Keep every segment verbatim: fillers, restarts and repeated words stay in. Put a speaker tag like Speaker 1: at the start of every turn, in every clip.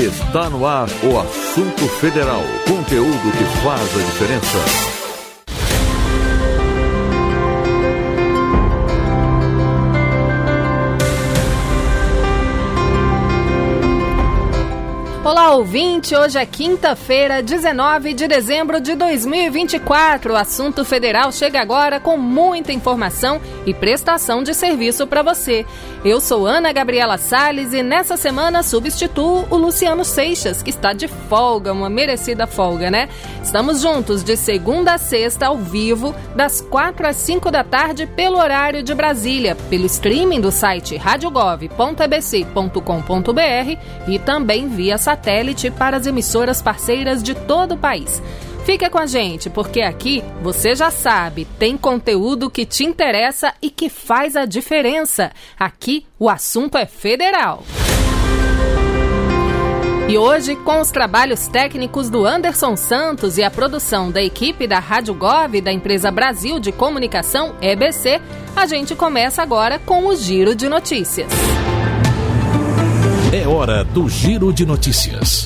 Speaker 1: Está no ar o Assunto Federal. Conteúdo que faz a diferença.
Speaker 2: Olá, ouvinte! Hoje é quinta-feira, dezenove de dezembro de dois mil e vinte e quatro. O Assunto Federal chega agora com muita informação e prestação de serviço para você. Eu sou Ana Gabriela Salles e nessa semana substituo o Luciano Seixas, que está de folga, uma merecida folga, né? Estamos juntos de segunda a sexta ao vivo, das quatro às cinco da tarde, pelo horário de Brasília, pelo streaming do site rádio gov ponto a b c ponto com ponto b r e também via satélite para as emissoras parceiras de todo o país. Fica com a gente, porque aqui, você já sabe, tem conteúdo que te interessa e que faz a diferença. Aqui, o assunto é federal. E hoje, com os trabalhos técnicos do Anderson Santos e a produção da equipe da Rádio Gov, da empresa Brasil de Comunicação, E B C, a gente começa agora com o Giro de Notícias.
Speaker 3: É hora do Giro de Notícias.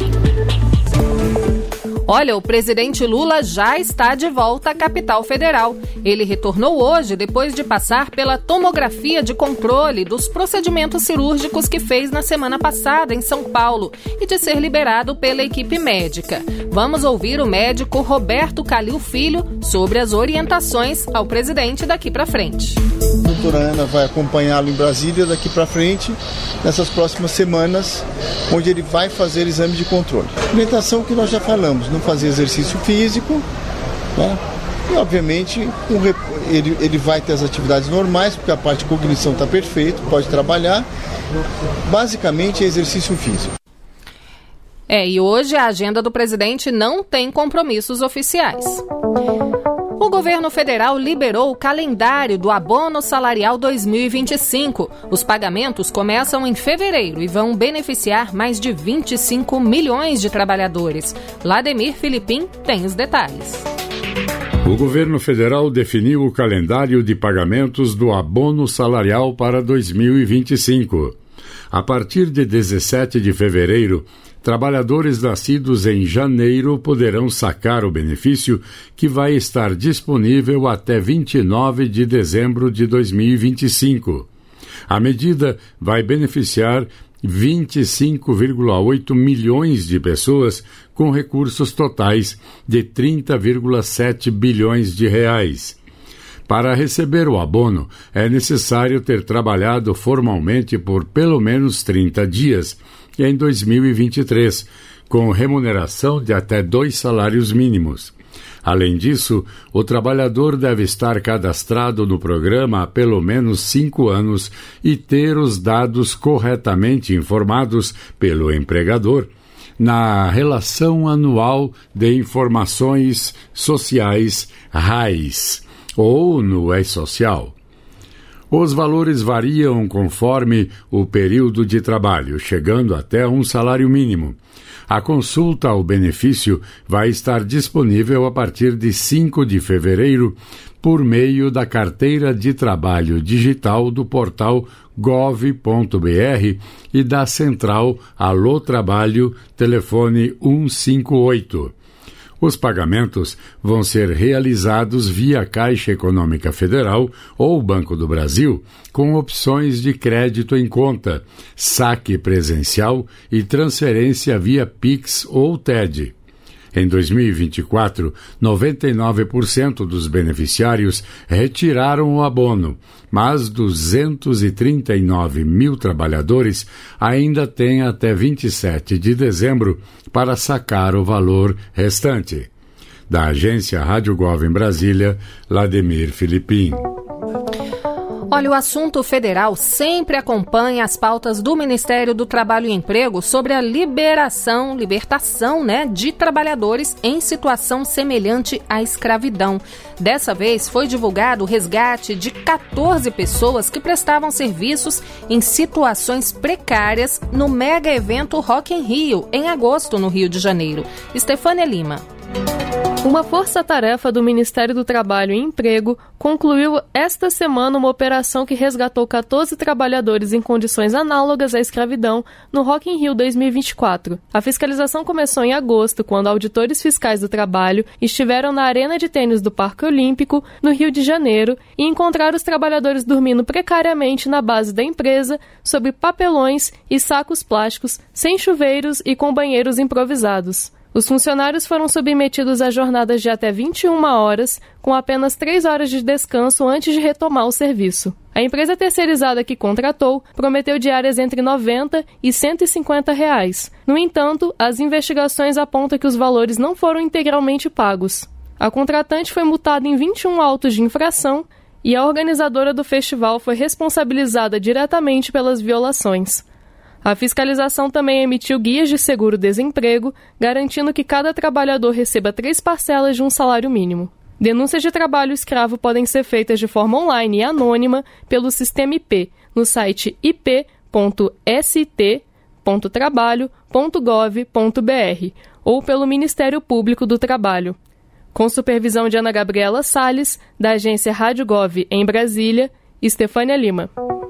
Speaker 2: Olha, o presidente Lula já está de volta à capital federal. Ele retornou hoje depois de passar pela tomografia de controle dos procedimentos cirúrgicos que fez na semana passada em São Paulo e de ser liberado pela equipe médica. Vamos ouvir o médico Roberto Calil Filho sobre as orientações ao presidente daqui para frente.
Speaker 4: A doutora Ana vai acompanhá-lo em Brasília daqui para frente, nessas próximas semanas, onde ele vai fazer exame de controle. Orientação que nós já falamos, não fazer exercício físico, né? E obviamente um, ele, ele vai ter as atividades normais, porque a parte de cognição está perfeita, pode trabalhar. Basicamente é exercício físico.
Speaker 2: É, e hoje a agenda do presidente não tem compromissos oficiais. O governo federal liberou o calendário do Abono Salarial dois mil e vinte e cinco. Os pagamentos começam em fevereiro e vão beneficiar mais de vinte e cinco milhões de trabalhadores. Lademir Filipim tem os detalhes.
Speaker 5: O governo federal definiu o calendário de pagamentos do Abono Salarial para dois mil e vinte e cinco. A partir de dezessete de fevereiro, trabalhadores nascidos em janeiro poderão sacar o benefício, que vai estar disponível até vinte e nove de dezembro de dois mil e vinte e cinco. A medida vai beneficiar vinte e cinco vírgula oito milhões de pessoas com recursos totais de trinta vírgula sete bilhões de reais. Para receber o abono, é necessário ter trabalhado formalmente por pelo menos trinta dias, em dois mil e vinte e três, com remuneração de até dois salários mínimos. Além disso, o trabalhador deve estar cadastrado no programa há pelo menos cinco anos e ter os dados corretamente informados pelo empregador na Relação Anual de Informações Sociais, R A I S, ou no E-Social. Os valores variam conforme o período de trabalho, chegando até um salário mínimo. A consulta ao benefício vai estar disponível a partir de cinco de fevereiro por meio da carteira de trabalho digital do portal gov ponto b r e da central Alô Trabalho, telefone um cinco oito. Os pagamentos vão ser realizados via Caixa Econômica Federal ou Banco do Brasil, com opções de crédito em conta, saque presencial e transferência via Pix ou T E D. Em dois mil e vinte e quatro, noventa e nove por cento dos beneficiários retiraram o abono, mas duzentos e trinta e nove mil trabalhadores ainda têm até vinte e sete de dezembro para sacar o valor restante. Da agência Rádio Gov em Brasília, Lademir Filipim.
Speaker 2: Olha, o assunto federal sempre acompanha as pautas do Ministério do Trabalho e Emprego sobre a liberação, libertação, né, de trabalhadores em situação semelhante à escravidão. Dessa vez foi divulgado o resgate de quatorze pessoas que prestavam serviços em situações precárias no mega evento Rock in Rio, em agosto, no Rio de Janeiro. Estefânia Lima.
Speaker 6: Uma força-tarefa do Ministério do Trabalho e Emprego concluiu esta semana uma operação que resgatou catorze trabalhadores em condições análogas à escravidão no Rock in Rio dois mil e vinte e quatro. A fiscalização começou em agosto, quando auditores fiscais do trabalho estiveram na arena de tênis do Parque Olímpico, no Rio de Janeiro, e encontraram os trabalhadores dormindo precariamente na base da empresa, sob papelões e sacos plásticos, sem chuveiros e com banheiros improvisados. Os funcionários foram submetidos a jornadas de até vinte e uma horas, com apenas três horas de descanso antes de retomar o serviço. A empresa terceirizada que contratou prometeu diárias entre noventa e cento e cinquenta reais. No entanto, as investigações apontam que os valores não foram integralmente pagos. A contratante foi multada em vinte e um autos de infração e a organizadora do festival foi responsabilizada diretamente pelas violações. A fiscalização também emitiu guias de seguro-desemprego, garantindo que cada trabalhador receba três parcelas de um salário mínimo. Denúncias de trabalho escravo podem ser feitas de forma online e anônima pelo Sistema I P, no site i p ponto s t ponto trabalho ponto gov ponto b r ou pelo Ministério Público do Trabalho. Com supervisão de Ana Gabriela Salles, da agência Rádio Gov em Brasília, Estefânia Lima.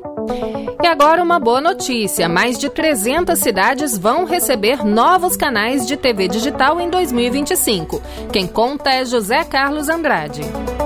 Speaker 2: E agora uma boa notícia, mais de trezentas cidades vão receber novos canais de T V digital em dois mil e vinte e cinco. Quem conta é José Carlos Andrade.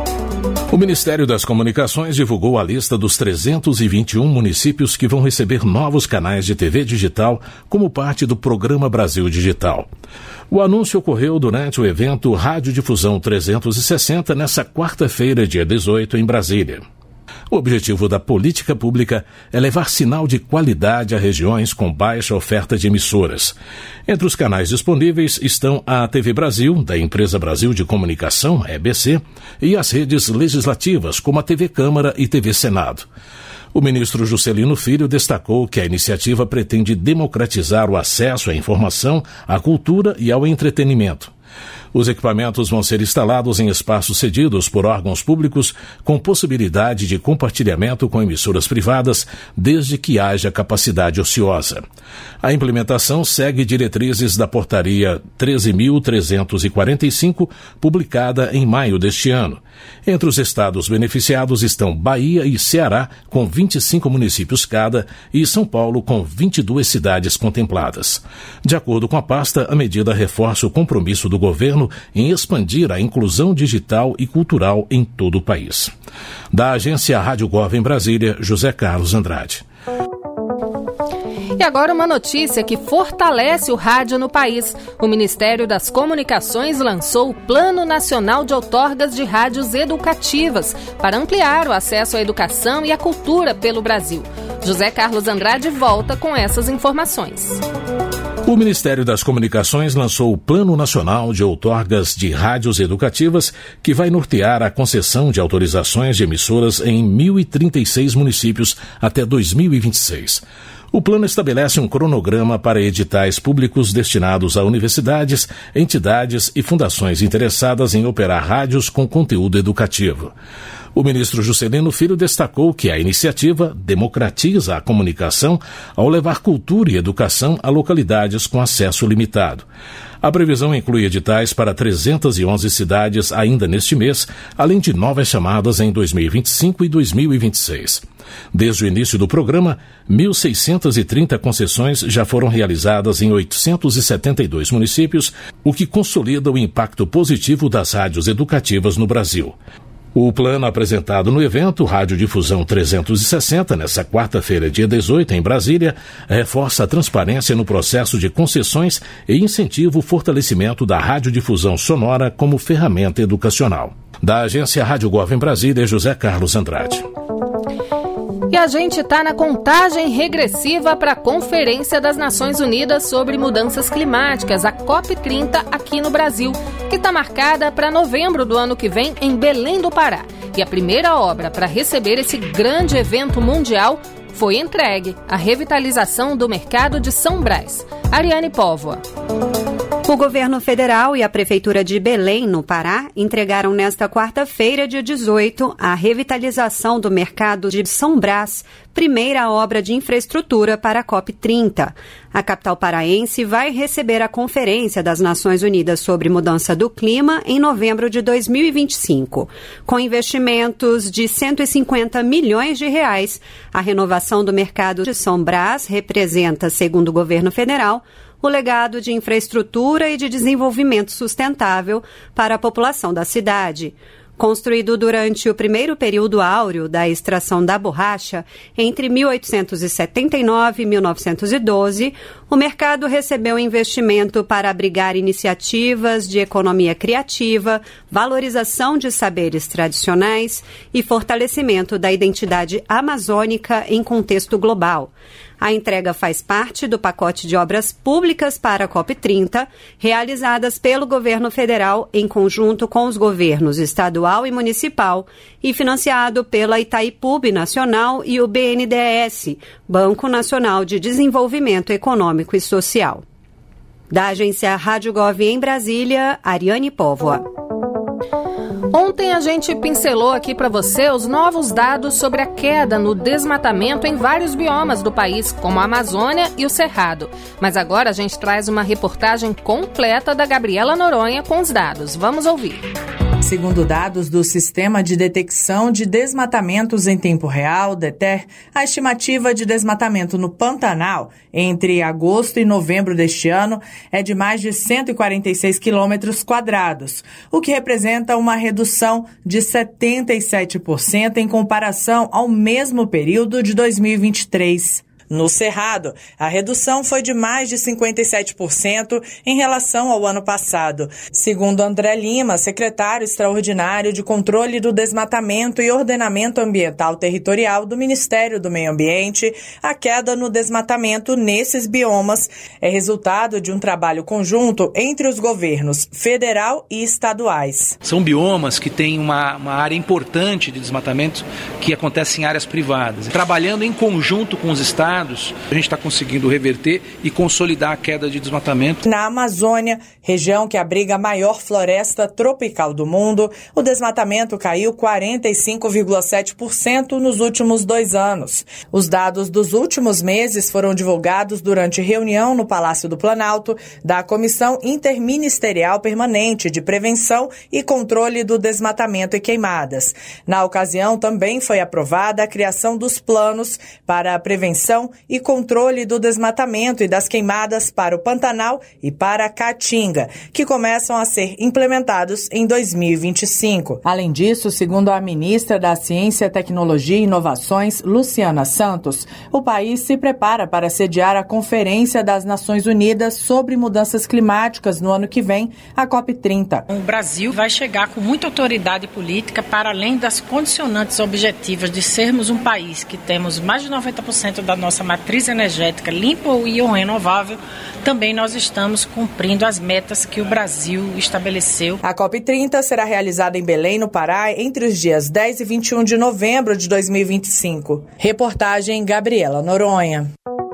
Speaker 3: O Ministério das Comunicações divulgou a lista dos trezentos e vinte e um municípios que vão receber novos canais de T V digital como parte do Programa Brasil Digital. O anúncio ocorreu durante o evento Radiodifusão trezentos e sessenta nesta quarta-feira, dia dezoito, em Brasília. O objetivo da política pública é levar sinal de qualidade a regiões com baixa oferta de emissoras. Entre os canais disponíveis estão a T V Brasil, da Empresa Brasil de Comunicação, E B C, e as redes legislativas, como a T V Câmara e T V Senado. O ministro Juscelino Filho destacou que a iniciativa pretende democratizar o acesso à informação, à cultura e ao entretenimento. Os equipamentos vão ser instalados em espaços cedidos por órgãos públicos com possibilidade de compartilhamento com emissoras privadas, desde que haja capacidade ociosa. A implementação segue diretrizes da Portaria treze mil trezentos e quarenta e cinco, publicada em maio deste ano. Entre os estados beneficiados estão Bahia e Ceará, com vinte e cinco municípios cada, e São Paulo, com vinte e duas cidades contempladas. De acordo com a pasta, a medida reforça o compromisso do governo em expandir a inclusão digital e cultural em todo o país. Da agência Rádio Gov em Brasília, José Carlos Andrade.
Speaker 2: E agora uma notícia que fortalece o rádio no país. O Ministério das Comunicações lançou o Plano Nacional de Outorgas de Rádios Educativas para ampliar o acesso à educação e à cultura pelo Brasil. José Carlos Andrade volta com essas informações.
Speaker 3: O Ministério das Comunicações lançou o Plano Nacional de Outorgas de Rádios Educativas, que vai nortear a concessão de autorizações de emissoras em mil e trinta e seis municípios até dois mil e vinte e seis. O plano estabelece um cronograma para editais públicos destinados a universidades, entidades e fundações interessadas em operar rádios com conteúdo educativo. O ministro Juscelino Filho destacou que a iniciativa democratiza a comunicação ao levar cultura e educação a localidades com acesso limitado. A previsão inclui editais para trezentas e onze cidades ainda neste mês, além de novas chamadas em dois mil e vinte e cinco e dois mil e vinte e seis. Desde o início do programa, mil seiscentas e trinta concessões já foram realizadas em oitocentos e setenta e dois municípios, o que consolida o impacto positivo das rádios educativas no Brasil. O plano apresentado no evento Radiodifusão trezentos e sessenta, nesta quarta-feira, dia dezoito, em Brasília, reforça a transparência no processo de concessões e incentiva o fortalecimento da radiodifusão sonora como ferramenta educacional. Da agência Rádio Gov em Brasília, José Carlos Andrade.
Speaker 2: E a gente está na contagem regressiva para a Conferência das Nações Unidas sobre Mudanças Climáticas, a COP trinta, aqui no Brasil, que está marcada para novembro do ano que vem em Belém do Pará. E a primeira obra para receber esse grande evento mundial foi entregue, a revitalização do mercado de São Brás. Ariane Póvoa.
Speaker 7: O governo federal e a Prefeitura de Belém, no Pará, entregaram nesta quarta-feira, dia dezoito, a revitalização do mercado de São Brás, primeira obra de infraestrutura para a COP trinta. A capital paraense vai receber a Conferência das Nações Unidas sobre Mudança do Clima em novembro de dois mil e vinte e cinco. Com investimentos de cento e cinquenta milhões de reais, a renovação do mercado de São Brás representa, segundo o governo federal, o legado de infraestrutura e de desenvolvimento sustentável para a população da cidade. Construído durante o primeiro período áureo da extração da borracha, entre mil oitocentos e setenta e nove e mil novecentos e doze, o mercado recebeu investimento para abrigar iniciativas de economia criativa, valorização de saberes tradicionais e fortalecimento da identidade amazônica em contexto global. A entrega faz parte do pacote de obras públicas para a COP trinta, realizadas pelo governo federal em conjunto com os governos estadual e municipal e financiado pela Itaipu Nacional e o B N D E S, Banco Nacional de Desenvolvimento Econômico e Social. Da agência Rádio Gov em Brasília, Ariane Póvoa.
Speaker 2: Ontem a gente pincelou aqui para você os novos dados sobre a queda no desmatamento em vários biomas do país, como a Amazônia e o Cerrado. Mas agora a gente traz uma reportagem completa da Gabriela Noronha com os dados. Vamos ouvir.
Speaker 8: Segundo dados do Sistema de Detecção de Desmatamentos em Tempo Real, DETER, a estimativa de desmatamento no Pantanal entre agosto e novembro deste ano é de mais de cento e quarenta e seis quilômetros quadrados, o que representa uma redução de setenta e sete por cento em comparação ao mesmo período de dois mil e vinte e três. No Cerrado, a redução foi de mais de cinquenta e sete por cento em relação ao ano passado. Segundo André Lima, secretário extraordinário de Controle do Desmatamento e Ordenamento Ambiental Territorial do Ministério do Meio Ambiente, a queda no desmatamento nesses biomas é resultado de um trabalho conjunto entre os governos federal e estaduais.
Speaker 9: São biomas que têm uma, uma área importante de desmatamento que acontece em áreas privadas. Trabalhando em conjunto com os estados, a gente está conseguindo reverter e consolidar a queda de desmatamento.
Speaker 8: Na Amazônia, região que abriga a maior floresta tropical do mundo, o desmatamento caiu quarenta e cinco vírgula sete por cento nos últimos dois anos. Os dados dos últimos meses foram divulgados durante reunião no Palácio do Planalto da Comissão Interministerial Permanente de Prevenção e Controle do Desmatamento e Queimadas. Na ocasião, também foi aprovada a criação dos planos para a prevenção e controle do desmatamento e das queimadas para o Pantanal e para a Caatinga, que começam a ser implementados em dois mil e vinte e cinco. Além disso, segundo a ministra da Ciência, Tecnologia e Inovações, Luciana Santos, o país se prepara para sediar a Conferência das Nações Unidas sobre Mudanças Climáticas no ano que vem, a COP trinta.
Speaker 10: O Brasil vai chegar com muita autoridade política para além das condicionantes objetivas de sermos um país que temos mais de noventa por cento da nossa matriz energética limpa e renovável, também nós estamos cumprindo as metas que o Brasil estabeleceu.
Speaker 8: A COP trinta será realizada em Belém, no Pará, entre os dias dez e vinte e um de novembro de dois mil e vinte e cinco. Reportagem Gabriela Noronha.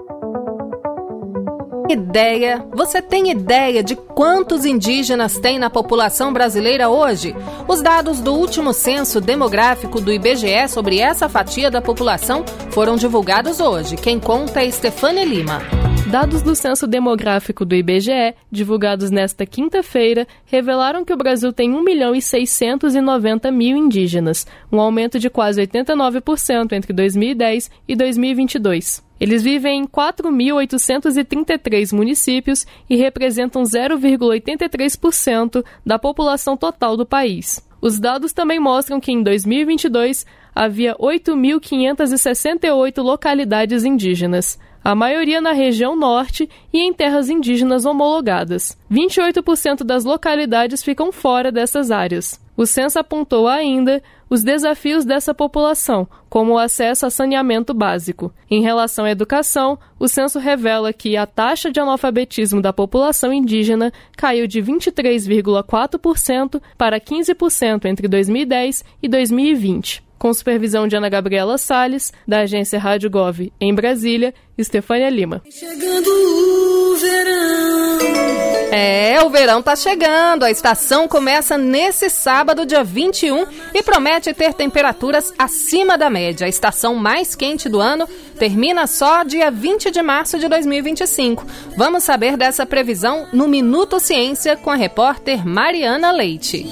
Speaker 2: Ideia? Você tem ideia de quantos indígenas tem na população brasileira hoje? Os dados do último censo demográfico do I B G E sobre essa fatia da população foram divulgados hoje. Quem conta é Stefânia Lima.
Speaker 6: Dados do Censo Demográfico do I B G E, divulgados nesta quinta-feira, revelaram que o Brasil tem um milhão e seiscentos e noventa mil indígenas, um aumento de quase oitenta e nove por cento entre dois mil e dez e dois mil e vinte e dois. Eles vivem em quatro mil oitocentos e trinta e três municípios e representam zero vírgula oitenta e três por cento da população total do país. Os dados também mostram que em dois mil e vinte e dois havia oito mil quinhentas e sessenta e oito localidades indígenas, a maioria na região norte e em terras indígenas homologadas. vinte e oito por cento das localidades ficam fora dessas áreas. O censo apontou ainda os desafios dessa população, como o acesso a saneamento básico. Em relação à educação, o censo revela que a taxa de analfabetismo da população indígena caiu de vinte e três vírgula quatro por cento para quinze por cento entre dois mil e dez e dois mil e vinte. Com supervisão de Ana Gabriela Salles, da agência Rádio Gov em Brasília, Stefânia Lima.
Speaker 11: Chegando o verão.
Speaker 2: É, o verão tá chegando. A estação começa nesse sábado, dia vinte e um, e promete ter temperaturas acima da média. A estação mais quente do ano termina só dia vinte de março de dois mil e vinte e cinco. Vamos saber dessa previsão no Minuto Ciência com a repórter Mariana Leite.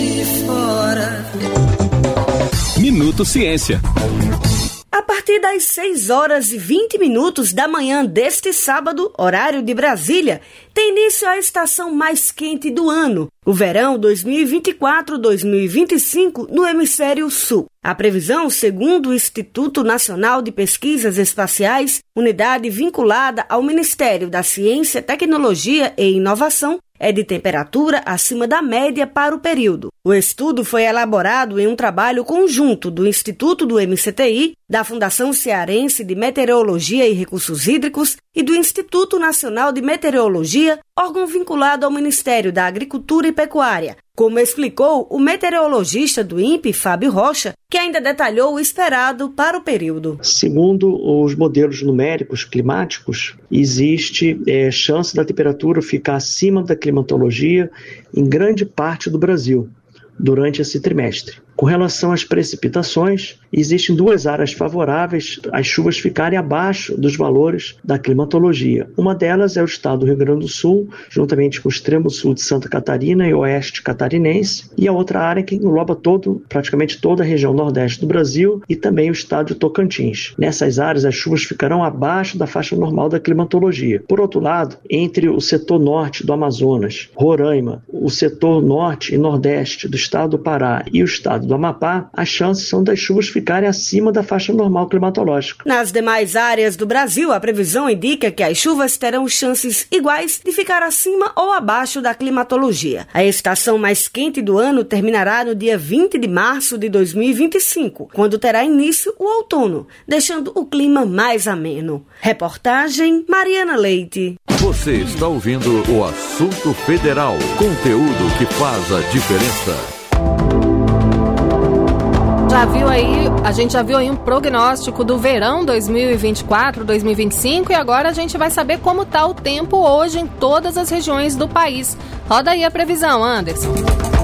Speaker 11: Minuto Ciência.
Speaker 12: A partir das seis horas e vinte minutos da manhã deste sábado, horário de Brasília, tem início a estação mais quente do ano, o verão dois mil e vinte e quatro dois mil e vinte e cinco, no hemisfério sul. A previsão, segundo o Instituto Nacional de Pesquisas Espaciais, unidade vinculada ao Ministério da Ciência, Tecnologia e Inovação, é de temperatura acima da média para o período. O estudo foi elaborado em um trabalho conjunto do Instituto do M C T I, da Fundação Cearense de Meteorologia e Recursos Hídricos e do Instituto Nacional de Meteorologia, órgão vinculado ao Ministério da Agricultura e Pecuária, como explicou o meteorologista do I N P E, Fábio Rocha, que ainda detalhou o esperado para o período.
Speaker 13: Segundo os modelos numéricos climáticos, existe é, chance da temperatura ficar acima da climatologia em grande parte do Brasil durante esse trimestre. Com relação às precipitações, existem duas áreas favoráveis às chuvas ficarem abaixo dos valores da climatologia. Uma delas é o estado do Rio Grande do Sul, juntamente com o extremo sul de Santa Catarina e o oeste catarinense, e a outra área que engloba todo, praticamente toda a região nordeste do Brasil e também o estado de Tocantins. Nessas áreas, as chuvas ficarão abaixo da faixa normal da climatologia. Por outro lado, entre o setor norte do Amazonas, Roraima, o setor norte e nordeste do estado do Pará e o estado do Amapá, as chances são das chuvas ficarem acima da faixa normal climatológica.
Speaker 12: Nas demais áreas do Brasil, a previsão indica que as chuvas terão chances iguais de ficar acima ou abaixo da climatologia. A estação mais quente do ano terminará no dia vinte de março de dois mil e vinte e cinco, quando terá início o outono, deixando o clima mais ameno. Reportagem Mariana Leite.
Speaker 1: Você está ouvindo o Assunto Federal, conteúdo que faz a diferença.
Speaker 2: Já viu aí, a gente já viu aí um prognóstico do verão dois mil e vinte e quatro, dois mil e vinte e cinco, e agora a gente vai saber como está o tempo hoje em todas as regiões do país. Roda aí a previsão, Anderson.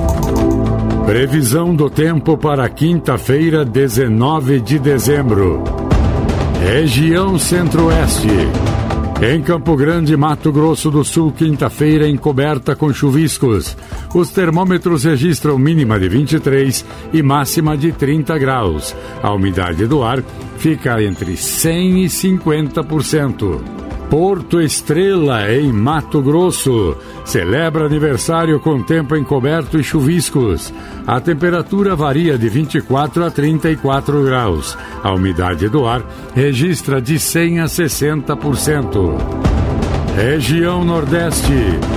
Speaker 5: Previsão do tempo para quinta-feira, dezenove de dezembro. Região Centro-Oeste. Em Campo Grande, Mato Grosso do Sul, quinta-feira encoberta com chuviscos. Os termômetros registram mínima de vinte e três e máxima de trinta graus. A umidade do ar fica entre cem e cinquenta por cento. Porto Estrela, em Mato Grosso, celebra aniversário com tempo encoberto e chuviscos. A temperatura varia de vinte e quatro a trinta e quatro graus. A umidade do ar registra de cem a sessenta por cento. Região Nordeste.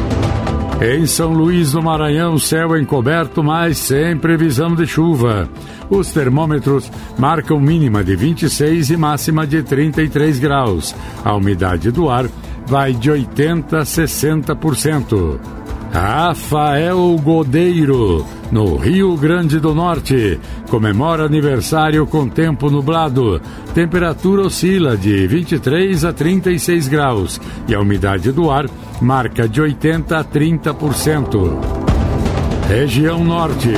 Speaker 5: Em São Luís do Maranhão, céu encoberto, mas sem previsão de chuva. Os termômetros marcam mínima de vinte e seis e máxima de trinta e três graus. A umidade do ar vai de oitenta a sessenta por cento. Rafael Godeiro, no Rio Grande do Norte, comemora aniversário com tempo nublado. Temperatura oscila de vinte e três a trinta e seis graus e a umidade do ar marca de oitenta a trinta por cento. Região Norte.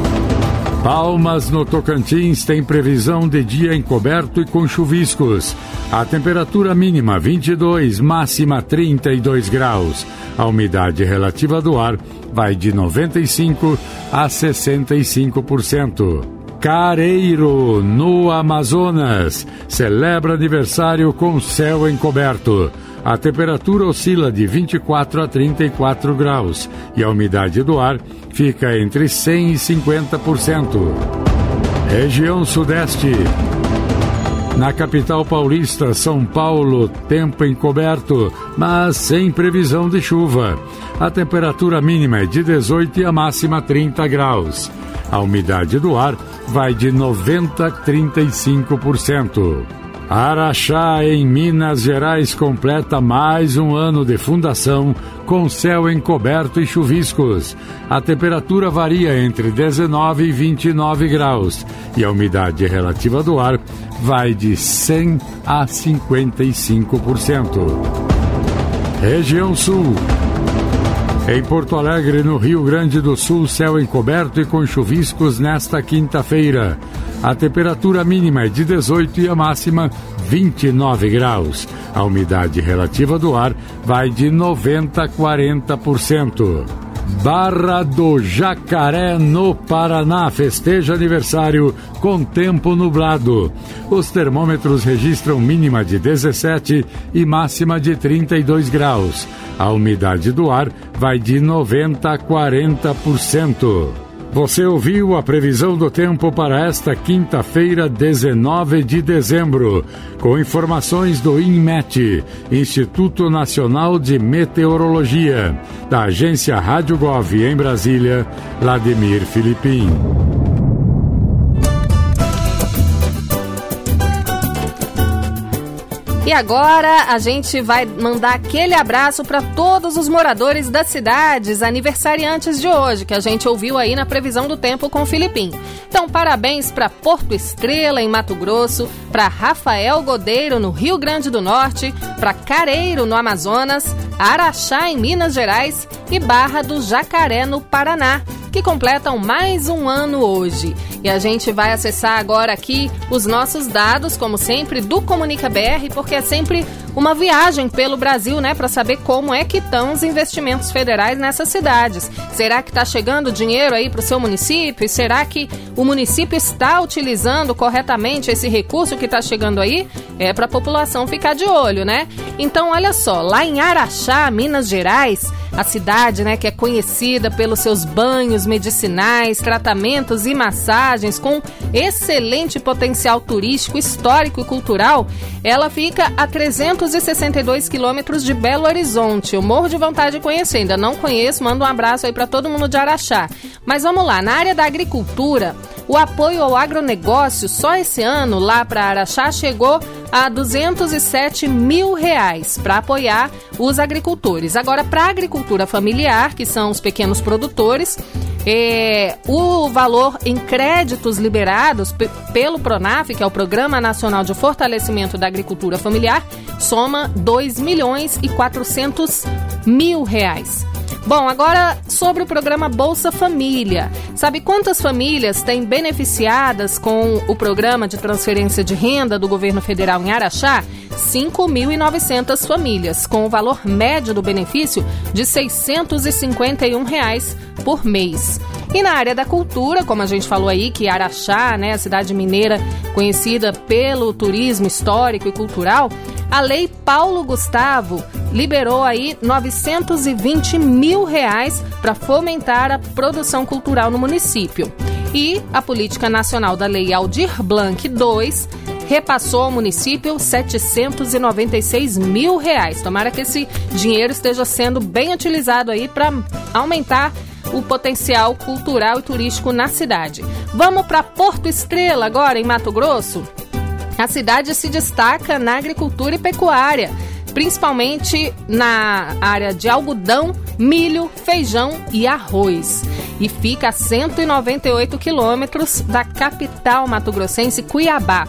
Speaker 5: Palmas, no Tocantins, tem previsão de dia encoberto e com chuviscos. A temperatura mínima vinte e dois, máxima trinta e dois graus. A umidade relativa do ar vai de noventa e cinco a sessenta e cinco por cento. Careiro, no Amazonas, celebra aniversário com céu encoberto. A temperatura oscila de vinte e quatro a trinta e quatro graus e a umidade do ar fica entre cem e cinquenta por cento. Região Sudeste. Na capital paulista, São Paulo, tempo encoberto, mas sem previsão de chuva. A temperatura mínima é de dezoito e a máxima trinta graus. A umidade do ar vai de noventa a trinta e cinco por cento. Araxá, em Minas Gerais, completa mais um ano de fundação com céu encoberto e chuviscos. A temperatura varia entre dezenove e vinte e nove graus e a umidade relativa do ar vai de cem a cinquenta e cinco por cento. Região Sul. Em Porto Alegre, no Rio Grande do Sul, céu encoberto e com chuviscos nesta quinta-feira. A temperatura mínima é de dezoito e a máxima vinte e nove graus. A umidade relativa do ar vai de noventa a quarenta por cento. Barra do Jacaré, no Paraná, festeja aniversário com tempo nublado. Os termômetros registram mínima de dezessete e máxima de trinta e dois graus. A umidade do ar vai de noventa a quarenta por cento. Você ouviu a previsão do tempo para esta quinta-feira, dezenove de dezembro, com informações do INMET, Instituto Nacional de Meteorologia, da agência Rádio Gov em Brasília, Vladimir Filipim.
Speaker 2: E agora a gente vai mandar aquele abraço para todos os moradores das cidades aniversariantes de hoje, que a gente ouviu aí na previsão do tempo com o Filipim. Então, parabéns para Porto Estrela, em Mato Grosso, para Rafael Godeiro, no Rio Grande do Norte, para Careiro, no Amazonas, Araxá, em Minas Gerais e Barra do Jacaré, no Paraná, que completam mais um ano hoje. E a gente vai acessar agora aqui os nossos dados, como sempre, do Comunica B R, porque é sempre uma viagem pelo Brasil, né, para saber como é que estão os investimentos federais nessas cidades. Será que está chegando dinheiro aí para o seu município? Será que o município está utilizando corretamente esse recurso que está chegando aí? É para a população ficar de olho, né? Então, olha só, lá em Araxá, Minas Gerais, a cidade, né, que é conhecida pelos seus banhos medicinais, tratamentos e massagens com excelente potencial turístico, histórico e cultural, ela fica a trezentos e sessenta e dois quilômetros de Belo Horizonte. Eu morro de vontade de conhecer, ainda não conheço, mando um abraço aí para todo mundo de Araxá. Mas vamos lá, na área da agricultura, o apoio ao agronegócio só esse ano lá para Araxá chegou a duzentos e sete mil reais para apoiar os agricultores. Agora, para a agricultura familiar, que são os pequenos produtores, é, o valor em créditos liberados p- pelo PRONAF, que é o Programa Nacional de Fortalecimento da Agricultura Familiar, soma dois milhões e quatrocentos mil reais. Bom, agora sobre o programa Bolsa Família. Sabe quantas famílias têm beneficiadas com o programa de transferência de renda do governo federal em Araxá? cinco mil e novecentas famílias, com o valor médio do benefício de seiscentos e cinquenta e um reais por mês. E na área da cultura, como a gente falou aí, que Araxá, né, a cidade mineira conhecida pelo turismo histórico e cultural, a Lei Paulo Gustavo liberou aí novecentos e vinte mil reais para fomentar a produção cultural no município. E a Política Nacional da Lei Aldir Blanc dois repassou ao município setecentos e noventa e seis mil reais. Tomara que esse dinheiro esteja sendo bem utilizado aí para aumentar o potencial cultural e turístico na cidade. Vamos para Porto Estrela agora, em Mato Grosso. A cidade se destaca na agricultura e pecuária, principalmente na área de algodão, milho, feijão e arroz. E fica a cento e noventa e oito quilômetros da capital mato-grossense, Cuiabá.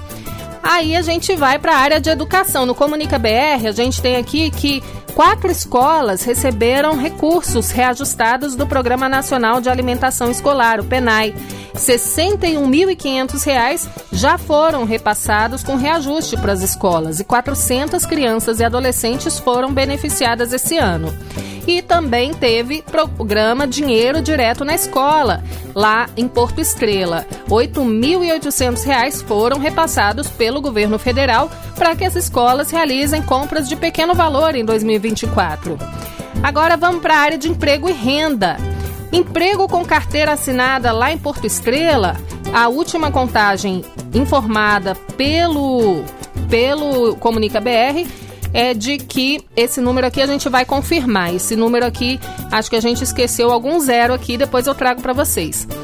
Speaker 2: Aí a gente vai para a área de educação. No Comunica B R, a gente tem aqui que quatro escolas receberam recursos reajustados do Programa Nacional de Alimentação Escolar, o PENAI. sessenta e um mil e quinhentos reais já foram repassados com reajuste para as escolas e quatrocentas crianças e adolescentes foram beneficiadas esse ano. E também teve programa Dinheiro Direto na Escola, lá em Porto Estrela. oito mil e oitocentos reais foram repassados pelo governo federal para que as escolas realizem compras de pequeno valor em dois mil e vinte e quatro. Agora vamos para a área de emprego e renda. Emprego com carteira assinada lá em Porto Estrela, a última contagem informada pelo, pelo Comunica B R é de que esse número aqui a gente vai confirmar. Esse número aqui, acho que a gente esqueceu algum zero aqui, depois eu trago para vocês.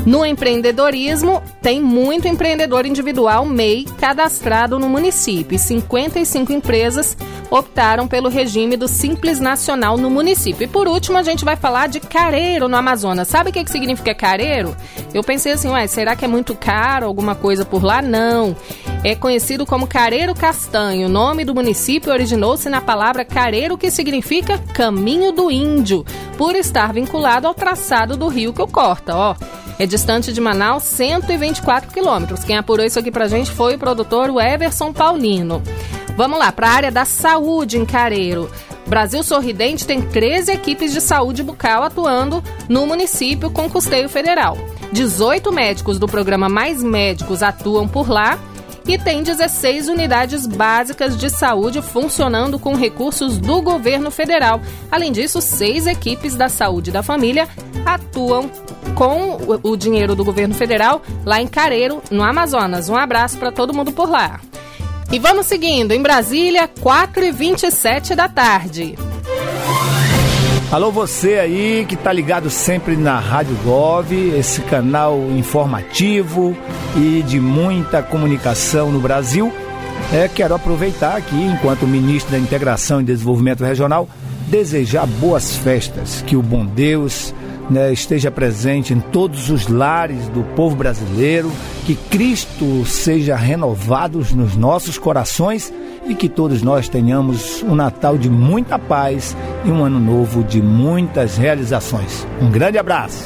Speaker 2: No empreendedorismo, tem muito empreendedor individual M E I cadastrado no município. E cinquenta e cinco empresas optaram pelo regime do Simples Nacional no município. E por último, a gente vai falar de careiro no Amazonas. Sabe o que, que significa careiro? Eu pensei assim, ué, será que é muito caro alguma coisa por lá? Não. É conhecido como careiro castanho. O nome do município originou-se na palavra careiro, que significa caminho do índio, por estar vinculado ao traçado do rio que o corta, ó. É distante de Manaus cento e vinte e quatro quilômetros. Quem apurou isso aqui pra gente foi o produtor o Everson Paulino. Vamos lá, para a área da saúde em Careiro. Brasil Sorridente tem treze equipes de saúde bucal atuando no município com custeio federal. dezoito médicos do programa Mais Médicos atuam por lá e tem dezesseis unidades básicas de saúde funcionando com recursos do governo federal. Além disso, seis equipes da saúde da família atuam com o dinheiro do governo federal lá em Careiro, no Amazonas. Um abraço para todo mundo por lá. E vamos seguindo, em Brasília, quatro e vinte e sete da tarde.
Speaker 14: Alô, você aí que tá ligado sempre na Rádio Gov, esse canal informativo e de muita comunicação no Brasil. É, quero aproveitar aqui, enquanto ministro da Integração e Desenvolvimento Regional, desejar boas festas, que o bom Deus, né, esteja presente em todos os lares do povo brasileiro, que Cristo seja renovado nos nossos corações e que todos nós tenhamos um Natal de muita paz e um ano novo de muitas realizações. Um grande abraço.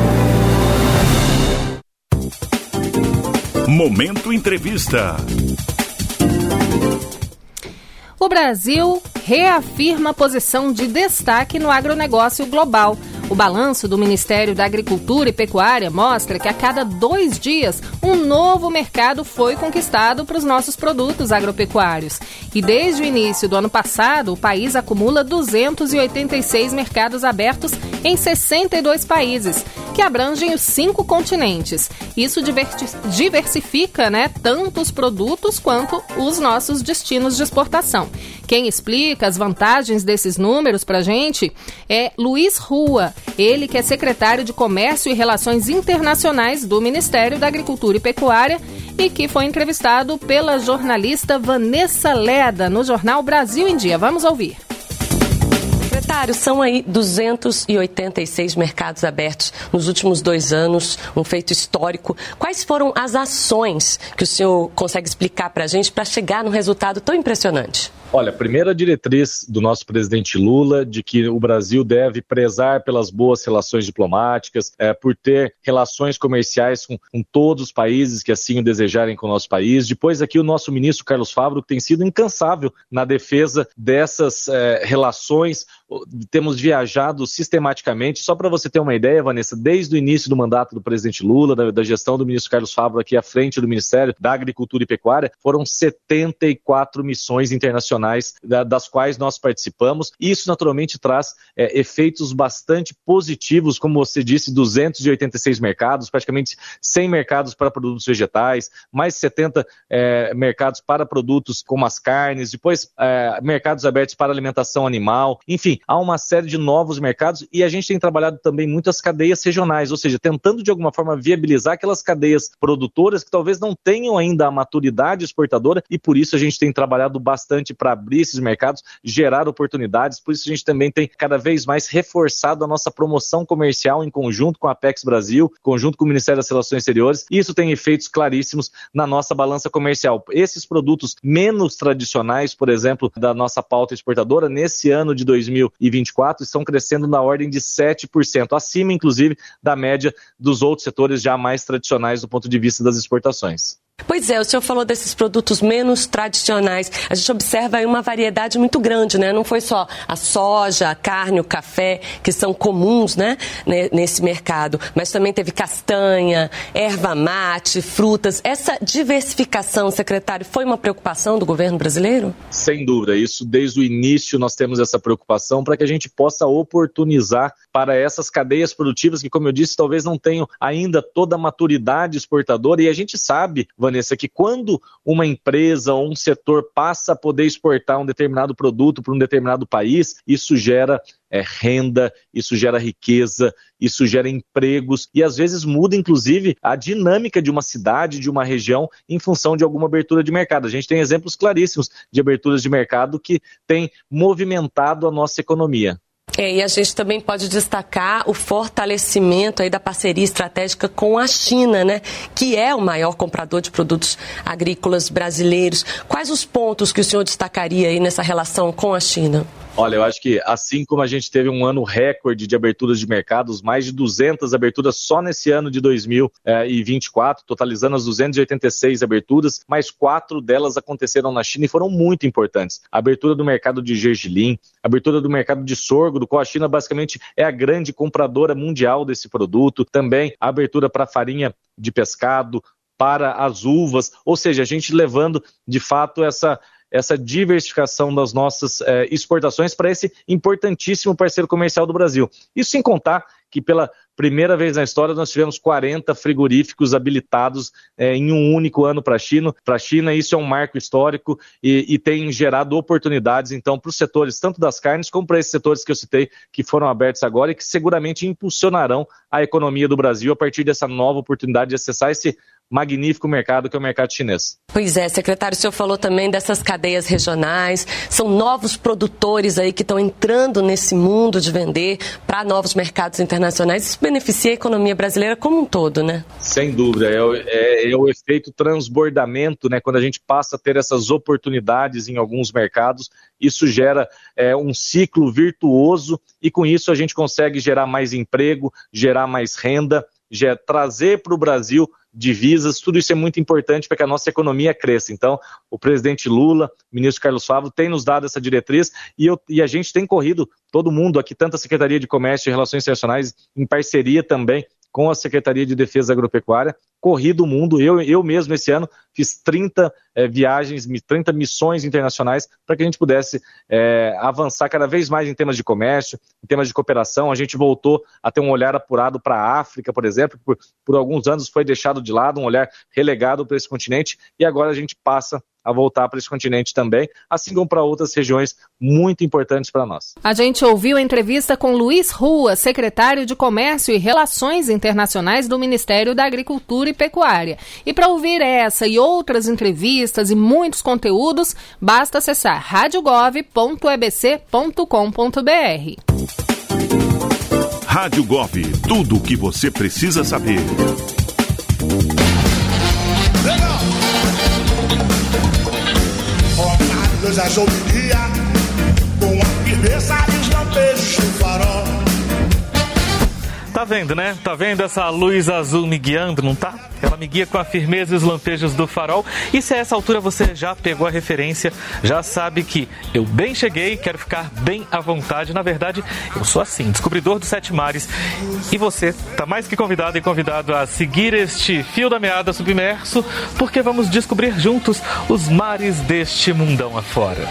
Speaker 1: Momento Entrevista.
Speaker 2: O Brasil reafirma posição de destaque no agronegócio global. O balanço do Ministério da Agricultura e Pecuária mostra que a cada dois dias um novo mercado foi conquistado para os nossos produtos agropecuários. E desde o início do ano passado, o país acumula duzentos e oitenta e seis mercados abertos em sessenta e dois países, que abrangem os cinco continentes. Isso diversifica, né, tanto os produtos quanto os nossos destinos de exportação. Quem explica as vantagens desses números para a gente é Luiz Rua, ele que é secretário de Comércio e Relações Internacionais do Ministério da Agricultura e Pecuária e que foi entrevistado pela jornalista Vanessa Leda no jornal Brasil em Dia. Vamos ouvir.
Speaker 15: Secretário, são aí duzentos e oitenta e seis mercados abertos nos últimos dois anos, um feito histórico. Quais foram as ações que o senhor consegue explicar para a gente para chegar num resultado tão impressionante?
Speaker 16: Olha, a primeira diretriz do nosso presidente Lula, de que o Brasil deve prezar pelas boas relações diplomáticas, é, por ter relações comerciais com, com todos os países que assim o desejarem com o nosso país. Depois aqui o nosso ministro Carlos Fávaro, que tem sido incansável na defesa dessas é, relações. Temos viajado sistematicamente. Só para você ter uma ideia, Vanessa, desde o início do mandato do presidente Lula, da, da gestão do ministro Carlos Fávaro aqui à frente do Ministério da Agricultura e Pecuária, foram setenta e quatro missões internacionais das quais nós participamos. Isso naturalmente traz é, efeitos bastante positivos, como você disse, duzentos e oitenta e seis mercados, praticamente cem mercados para produtos vegetais, mais setenta é, mercados para produtos como as carnes, depois é, mercados abertos para alimentação animal, enfim, há uma série de novos mercados e a gente tem trabalhado também muitas cadeias regionais, ou seja, tentando de alguma forma viabilizar aquelas cadeias produtoras que talvez não tenham ainda a maturidade exportadora e por isso a gente tem trabalhado bastante para abrir esses mercados, gerar oportunidades, por isso a gente também tem cada vez mais reforçado a nossa promoção comercial em conjunto com a Apex Brasil, conjunto com o Ministério das Relações Exteriores, e isso tem efeitos claríssimos na nossa balança comercial. Esses produtos menos tradicionais, por exemplo, da nossa pauta exportadora, nesse ano de dois mil e vinte e quatro, estão crescendo na ordem de sete por cento, acima, inclusive, da média dos outros setores já mais tradicionais do ponto de vista das exportações.
Speaker 15: Pois é, o senhor falou desses produtos menos tradicionais. A gente observa aí uma variedade muito grande, né? Não foi só a soja, a carne, o café, que são comuns, né, nesse mercado, mas também teve castanha, erva mate, frutas. Essa diversificação, secretário, foi uma preocupação do governo brasileiro?
Speaker 16: Sem dúvida, isso desde o início nós temos essa preocupação para que a gente possa oportunizar para essas cadeias produtivas que, como eu disse, talvez não tenham ainda toda a maturidade exportadora e a gente sabe, Vanessa, que quando uma empresa ou um setor passa a poder exportar um determinado produto para um determinado país, isso gera é, renda, isso gera riqueza, isso gera empregos e às vezes muda inclusive a dinâmica de uma cidade, de uma região em função de alguma abertura de mercado. A gente tem exemplos claríssimos de aberturas de mercado que têm movimentado a nossa economia.
Speaker 15: É, e a gente também pode destacar o fortalecimento aí da parceria estratégica com a China, né? Que é o maior comprador de produtos agrícolas brasileiros. Quais os pontos que o senhor destacaria aí nessa relação com a China?
Speaker 16: Olha, eu acho que assim como a gente teve um ano recorde de aberturas de mercados, mais de duzentas aberturas só nesse ano de dois mil e vinte e quatro, totalizando as duzentas e oitenta e seis aberturas, mas quatro delas aconteceram na China e foram muito importantes. A abertura do mercado de gergelim, a abertura do mercado de sorgo, do qual a China basicamente é a grande compradora mundial desse produto, também a abertura para farinha de pescado, para as uvas, ou seja, a gente levando de fato essa... essa diversificação das nossas eh, exportações para esse importantíssimo parceiro comercial do Brasil. Isso sem contar que pela primeira vez na história nós tivemos quarenta frigoríficos habilitados eh, em um único ano para a China. Para a China isso é um marco histórico e, e tem gerado oportunidades então para os setores tanto das carnes como para esses setores que eu citei que foram abertos agora e que seguramente impulsionarão a economia do Brasil a partir dessa nova oportunidade de acessar esse magnífico mercado que é o mercado chinês.
Speaker 15: Pois é, secretário, o senhor falou também dessas cadeias regionais, são novos produtores aí que estão entrando nesse mundo de vender para novos mercados internacionais, isso beneficia a economia brasileira como um todo, né?
Speaker 16: Sem dúvida, é o, é, é o efeito transbordamento, né? Quando a gente passa a ter essas oportunidades em alguns mercados, isso gera é, um ciclo virtuoso e com isso a gente consegue gerar mais emprego, gerar mais renda, ger- trazer para o Brasil divisas, tudo isso é muito importante para que a nossa economia cresça. Então, o presidente Lula, o ministro Carlos Fávaro, tem nos dado essa diretriz e, eu, e a gente tem corrido, todo mundo aqui, tanto a Secretaria de Comércio e Relações Internacionais, em parceria também com a Secretaria de Defesa Agropecuária, corrido o mundo. Eu, eu mesmo, esse ano, fiz trinta é, viagens, trinta missões internacionais para que a gente pudesse é, avançar cada vez mais em temas de comércio, em temas de cooperação. A gente voltou a ter um olhar apurado para a África, por exemplo, que por, por alguns anos foi deixado de lado, um olhar relegado para esse continente, e agora a gente passa a voltar para esse continente também, assim como para outras regiões muito importantes para nós.
Speaker 2: A gente ouviu a entrevista com Luiz Rua, secretário de Comércio e Relações Internacionais do Ministério da Agricultura e Pecuária. E para ouvir essa e outras entrevistas e muitos conteúdos, basta acessar rádio gov ponto e b c ponto com ponto b r.
Speaker 1: Rádio Gov, tudo o que você precisa saber.
Speaker 17: Dois achou de dia, com a firmeza e os lampejos do farol.
Speaker 18: Tá vendo, né? Tá vendo essa luz azul me guiando, não tá? Ela me guia com a firmeza e os lampejos do farol. E se a essa altura você já pegou a referência, já sabe que eu bem cheguei, quero ficar bem à vontade. Na verdade, eu sou assim, descobridor dos sete mares. E você tá mais que convidado e convidado a seguir este fio da meada submerso, porque vamos descobrir juntos os mares deste mundão afora.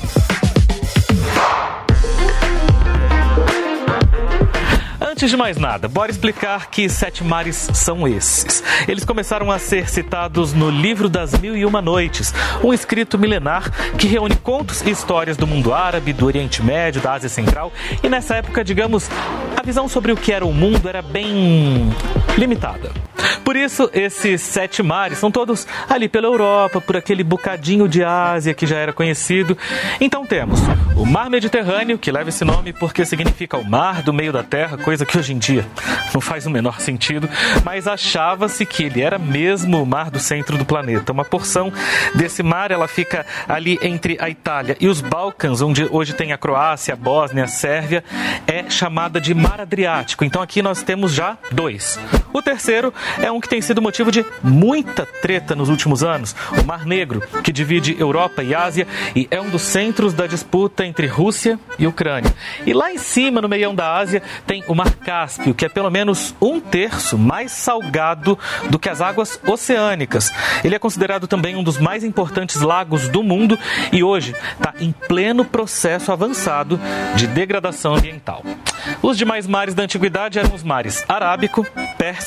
Speaker 18: Antes de mais nada, bora explicar que sete mares são esses. Eles começaram a ser citados no Livro das Mil e Uma Noites, um escrito milenar que reúne contos e histórias do mundo árabe, do Oriente Médio, da Ásia Central. E nessa época, digamos, a visão sobre o que era o mundo era bem limitada. Por isso, esses sete mares são todos ali pela Europa, por aquele bocadinho de Ásia que já era conhecido. Então temos o Mar Mediterrâneo, que leva esse nome porque significa o mar do meio da terra, coisa que hoje em dia não faz o menor sentido, mas achava-se que ele era mesmo o mar do centro do planeta. Uma porção desse mar, ela fica ali entre a Itália e os Balcãs, onde hoje tem a Croácia, a Bósnia, a Sérvia, é chamada de Mar Adriático. Então aqui nós temos já dois. O terceiro é um que tem sido motivo de muita treta nos últimos anos, o Mar Negro, que divide Europa e Ásia e é um dos centros da disputa entre Rússia e Ucrânia. E lá em cima, no meião da Ásia, tem o Mar Cáspio, que é pelo menos um terço mais salgado do que as águas oceânicas. Ele é considerado também um dos mais importantes lagos do mundo e hoje está em pleno processo avançado de degradação ambiental. Os demais mares da antiguidade eram os mares Arábico, Pérsico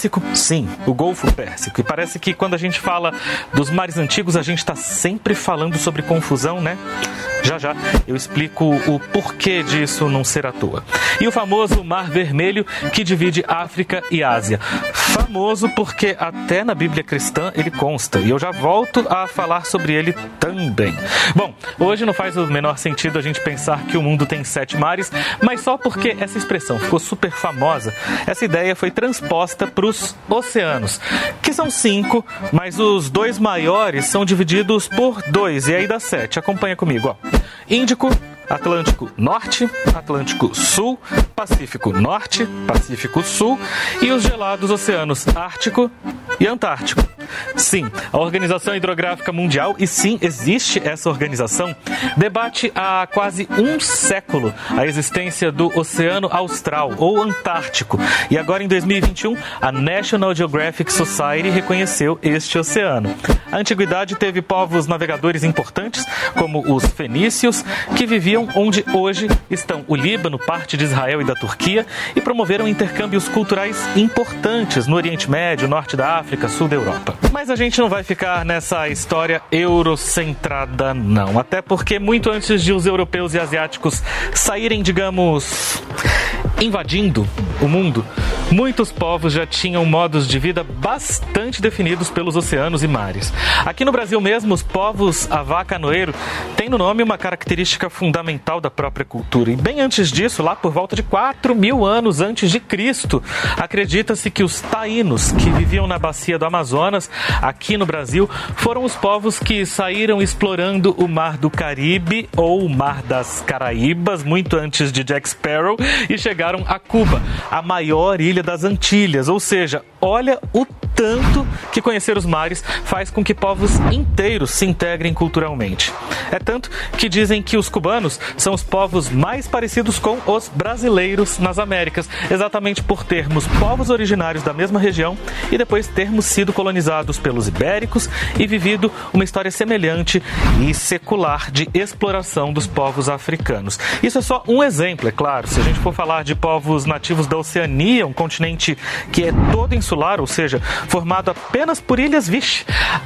Speaker 18: Pérsico? Sim, o Golfo Pérsico. E parece que quando a gente fala dos mares antigos, a gente está sempre falando sobre confusão, né? Já já eu explico o porquê disso não ser à toa. E o famoso Mar Vermelho, que divide África e Ásia. Famoso porque até na Bíblia cristã ele consta. E eu já volto a falar sobre ele também. Bom, hoje não faz o menor sentido a gente pensar que o mundo tem sete mares, mas só porque essa expressão ficou super famosa, essa ideia foi transposta para os oceanos, que são cinco, mas os dois maiores são divididos por dois, e aí dá sete. Acompanha comigo, ó. Índico, Atlântico Norte, Atlântico Sul, Pacífico Norte, Pacífico Sul e os gelados oceanos Ártico e Antártico. Sim, a Organização Hidrográfica Mundial, e sim, existe essa organização, debate há quase um século a existência do Oceano Austral, ou Antártico. E agora, em dois mil e vinte e um, a National Geographic Society reconheceu este oceano. A antiguidade teve povos navegadores importantes, como os fenícios, que viviam onde hoje estão o Líbano, parte de Israel e da Turquia, e promoveram intercâmbios culturais importantes no Oriente Médio, Norte da África, Sul da Europa. Mas a gente não vai ficar nessa história eurocentrada, não. Até porque muito antes de os europeus e asiáticos saírem, digamos, invadindo o mundo, muitos povos já tinham modos de vida bastante definidos pelos oceanos e mares. Aqui no Brasil mesmo, os povos avá-canoeiro têm no nome uma característica fundamental da própria cultura. E bem antes disso, lá por volta de quatro mil anos antes de Cristo, acredita-se que os taínos, que viviam na bacia do Amazonas, aqui no Brasil, foram os povos que saíram explorando o Mar do Caribe ou o Mar das Caraíbas, muito antes de Jack Sparrow, e chegaram a Cuba, a maior ilha das Antilhas. Ou seja, olha o tanto que conhecer os mares faz com que povos inteiros se integrem culturalmente. É tanto que dizem que os cubanos são os povos mais parecidos com os brasileiros nas Américas, exatamente por termos povos originários da mesma região e depois termos sido colonizados pelos ibéricos e vivido uma história semelhante e secular de exploração dos povos africanos. Isso é só um exemplo, é claro. Se a gente for falar de povos nativos da Oceania, um continente que é todo insular, ou seja, formado apenas por ilhas, vixe.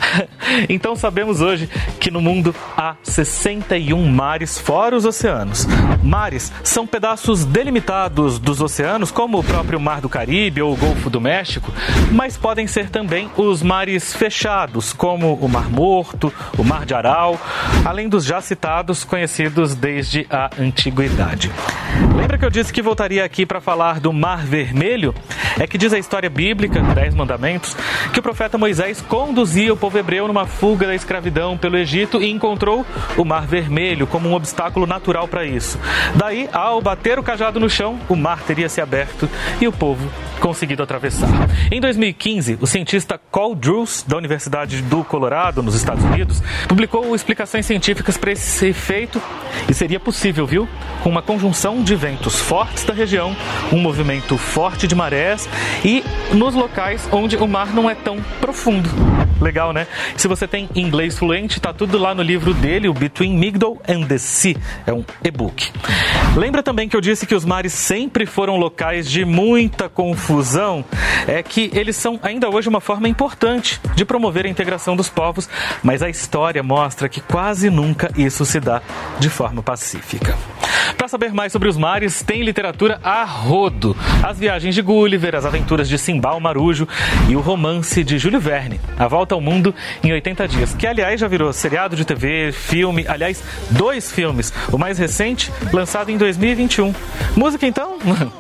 Speaker 18: Então sabemos hoje que no mundo há sessenta e um mares fora os oceanos. Mares são pedaços delimitados dos oceanos, como o próprio Mar do Caribe ou o Golfo do México, mas podem ser também os mares fechados, como o Mar Morto, o Mar de Aral, além dos já citados, conhecidos desde a antiguidade. Lembra que eu disse que voltaria aqui para falar do Mar Vermelho? É que diz a história bíblica, Dez Mandamentos, que o profeta Moisés conduzia o povo hebreu numa fuga da escravidão pelo Egito e encontrou o Mar Vermelho como um obstáculo natural para isso. Daí, ao bater o cajado no chão, o mar teria se aberto e o povo conseguido atravessar. Em dois mil e quinze, o cientista Cole Drews, da Universidade do Colorado, nos Estados Unidos, publicou explicações científicas para esse efeito e seria possível, viu? Com uma conjunção de ventos fortes da região, um movimento forte de marés e nos locais onde o mar não é tão profundo. Legal, né? Se você tem inglês fluente, tá tudo lá no livro dele, o Between Migdol and the Sea. É um e-book. Lembra também que eu disse que os mares sempre foram locais de muita confusão? É que eles são ainda hoje uma forma importante de promover a integração dos povos, mas a história mostra que quase nunca isso se dá de forma pacífica. Para saber mais sobre os mares, tem literatura a rodo. As viagens de Gulliver, as aventuras de Simbal Marujo e o romance de Júlio Verne, A Volta ao Mundo em oitenta dias, que aliás já virou seriado de T V, filme, aliás, dois filmes. O mais recente, lançado em dois mil e vinte e um. Música então?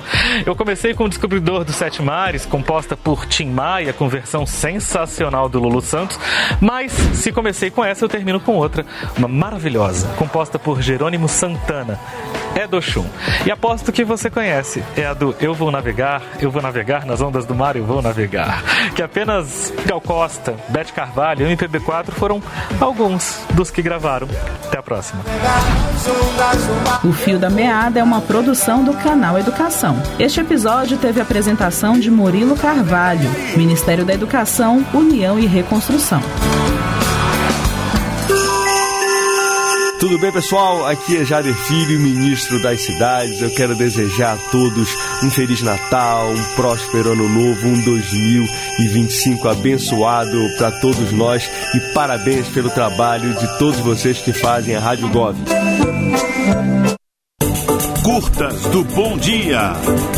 Speaker 18: Eu comecei com O Descobridor dos Sete Mares, composta por Tim Maia, com versão sensacional do Lulu Santos, mas se comecei com essa, eu termino com outra, uma maravilhosa, composta por Jerônimo Santana. É do Oxum. E aposto que você conhece. É a do Eu Vou Navegar, Eu Vou Navegar nas Ondas do Mar, Eu Vou Navegar. Que apenas Gal Costa, Beth Carvalho e M P B quatro foram alguns dos que gravaram. Até a próxima.
Speaker 19: O Fio da Meada é uma produção do Canal Educação. Este episódio teve a apresentação de Murilo Carvalho, Ministério da Educação, União e Reconstrução.
Speaker 20: Tudo bem, pessoal? Aqui é Jader Filho, ministro das cidades. Eu quero desejar a todos um Feliz Natal, um próspero Ano Novo, um dois mil e vinte e cinco abençoado para todos nós e parabéns pelo trabalho de todos vocês que fazem a Rádio Gov.
Speaker 1: Curtas do Bom Dia.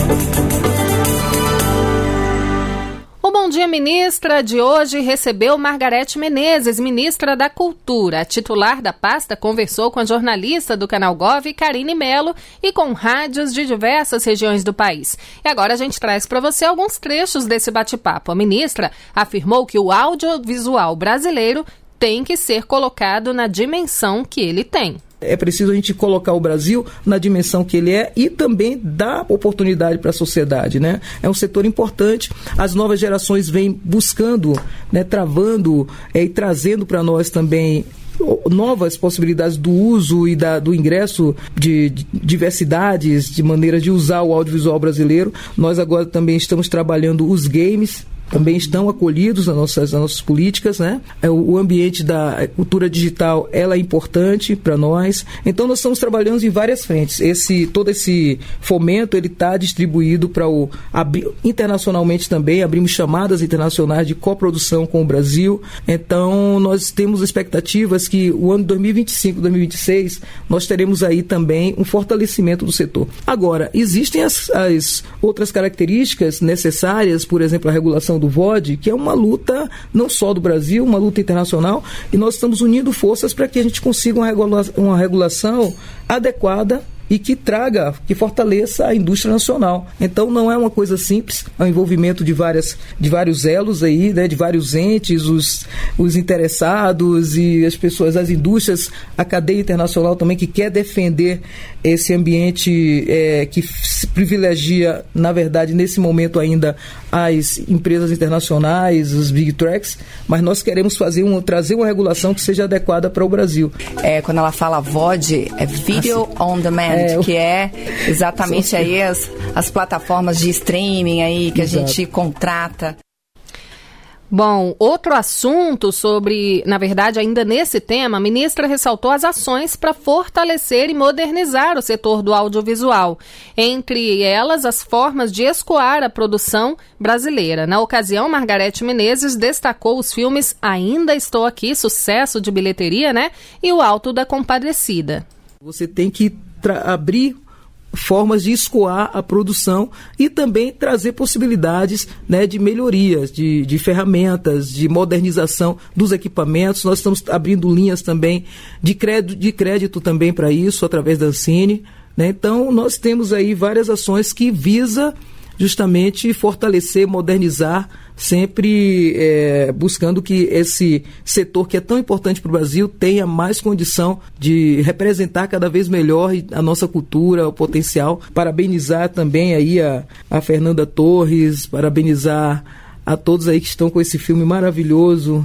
Speaker 2: O Bom Dia Ministra de hoje recebeu Margarete Menezes, ministra da Cultura. A titular da pasta conversou com a jornalista do Canal Gov, Karine Melo, e com rádios de diversas regiões do país. E agora a gente traz para você alguns trechos desse bate-papo. A ministra afirmou que o audiovisual brasileiro tem que ser colocado na dimensão que ele tem.
Speaker 21: É preciso a gente colocar o Brasil na dimensão que ele é e também dar oportunidade para a sociedade, né? É um setor importante, as novas gerações vêm buscando, né, travando é, e trazendo para nós também novas possibilidades do uso e da, do ingresso de, de diversidades, de maneiras de usar o audiovisual brasileiro. Nós agora também estamos trabalhando os games, também estão acolhidos nas nossas, nas nossas políticas, né? O, o ambiente da cultura digital, ela é importante para nós. Então, nós estamos trabalhando em várias frentes. Esse, todo esse fomento, ele está distribuído para o... Abri, internacionalmente também, abrimos chamadas internacionais de coprodução com o Brasil. Então, nós temos expectativas que o ano dois mil e vinte e cinco, dois mil e vinte e seis, nós teremos aí também um fortalecimento do setor. Agora, existem as, as outras características necessárias, por exemplo, a regulação do V O D, que é uma luta não só do Brasil, uma luta internacional, e nós estamos unindo forças para que a gente consiga uma, regula- uma regulação adequada e que traga, que fortaleça a indústria nacional. Então não é uma coisa simples, é um envolvimento de, várias, de vários elos aí, né, de vários entes, os, os interessados e as pessoas, as indústrias, a cadeia internacional também que quer defender esse ambiente é, que privilegia, na verdade, nesse momento ainda, as empresas internacionais, os big tracks, mas nós queremos fazer um, trazer uma regulação que seja adequada para o Brasil.
Speaker 22: É, quando ela fala V O D, é Video ah, on Demand, é, que é exatamente aí as, as plataformas de streaming aí que Exato. A gente contrata.
Speaker 2: Bom, outro assunto sobre, na verdade, ainda nesse tema, a ministra ressaltou as ações para fortalecer e modernizar o setor do audiovisual. Entre elas, as formas de escoar a produção brasileira. Na ocasião, Margarete Menezes destacou os filmes Ainda Estou Aqui, sucesso de bilheteria, né? E O Alto da Compadecida.
Speaker 21: Você tem que tra- abrir formas de escoar a produção e também trazer possibilidades, né, de melhorias, de, de ferramentas, de modernização dos equipamentos. Nós estamos abrindo linhas também de crédito, de crédito também para isso, através da Ancine, né? Então, nós temos aí várias ações que visam justamente fortalecer, modernizar, sempre é, buscando que esse setor que é tão importante para o Brasil tenha mais condição de representar cada vez melhor a nossa cultura, o potencial. Parabenizar também aí a, a Fernanda Torres, parabenizar a todos aí que estão com esse filme maravilhoso,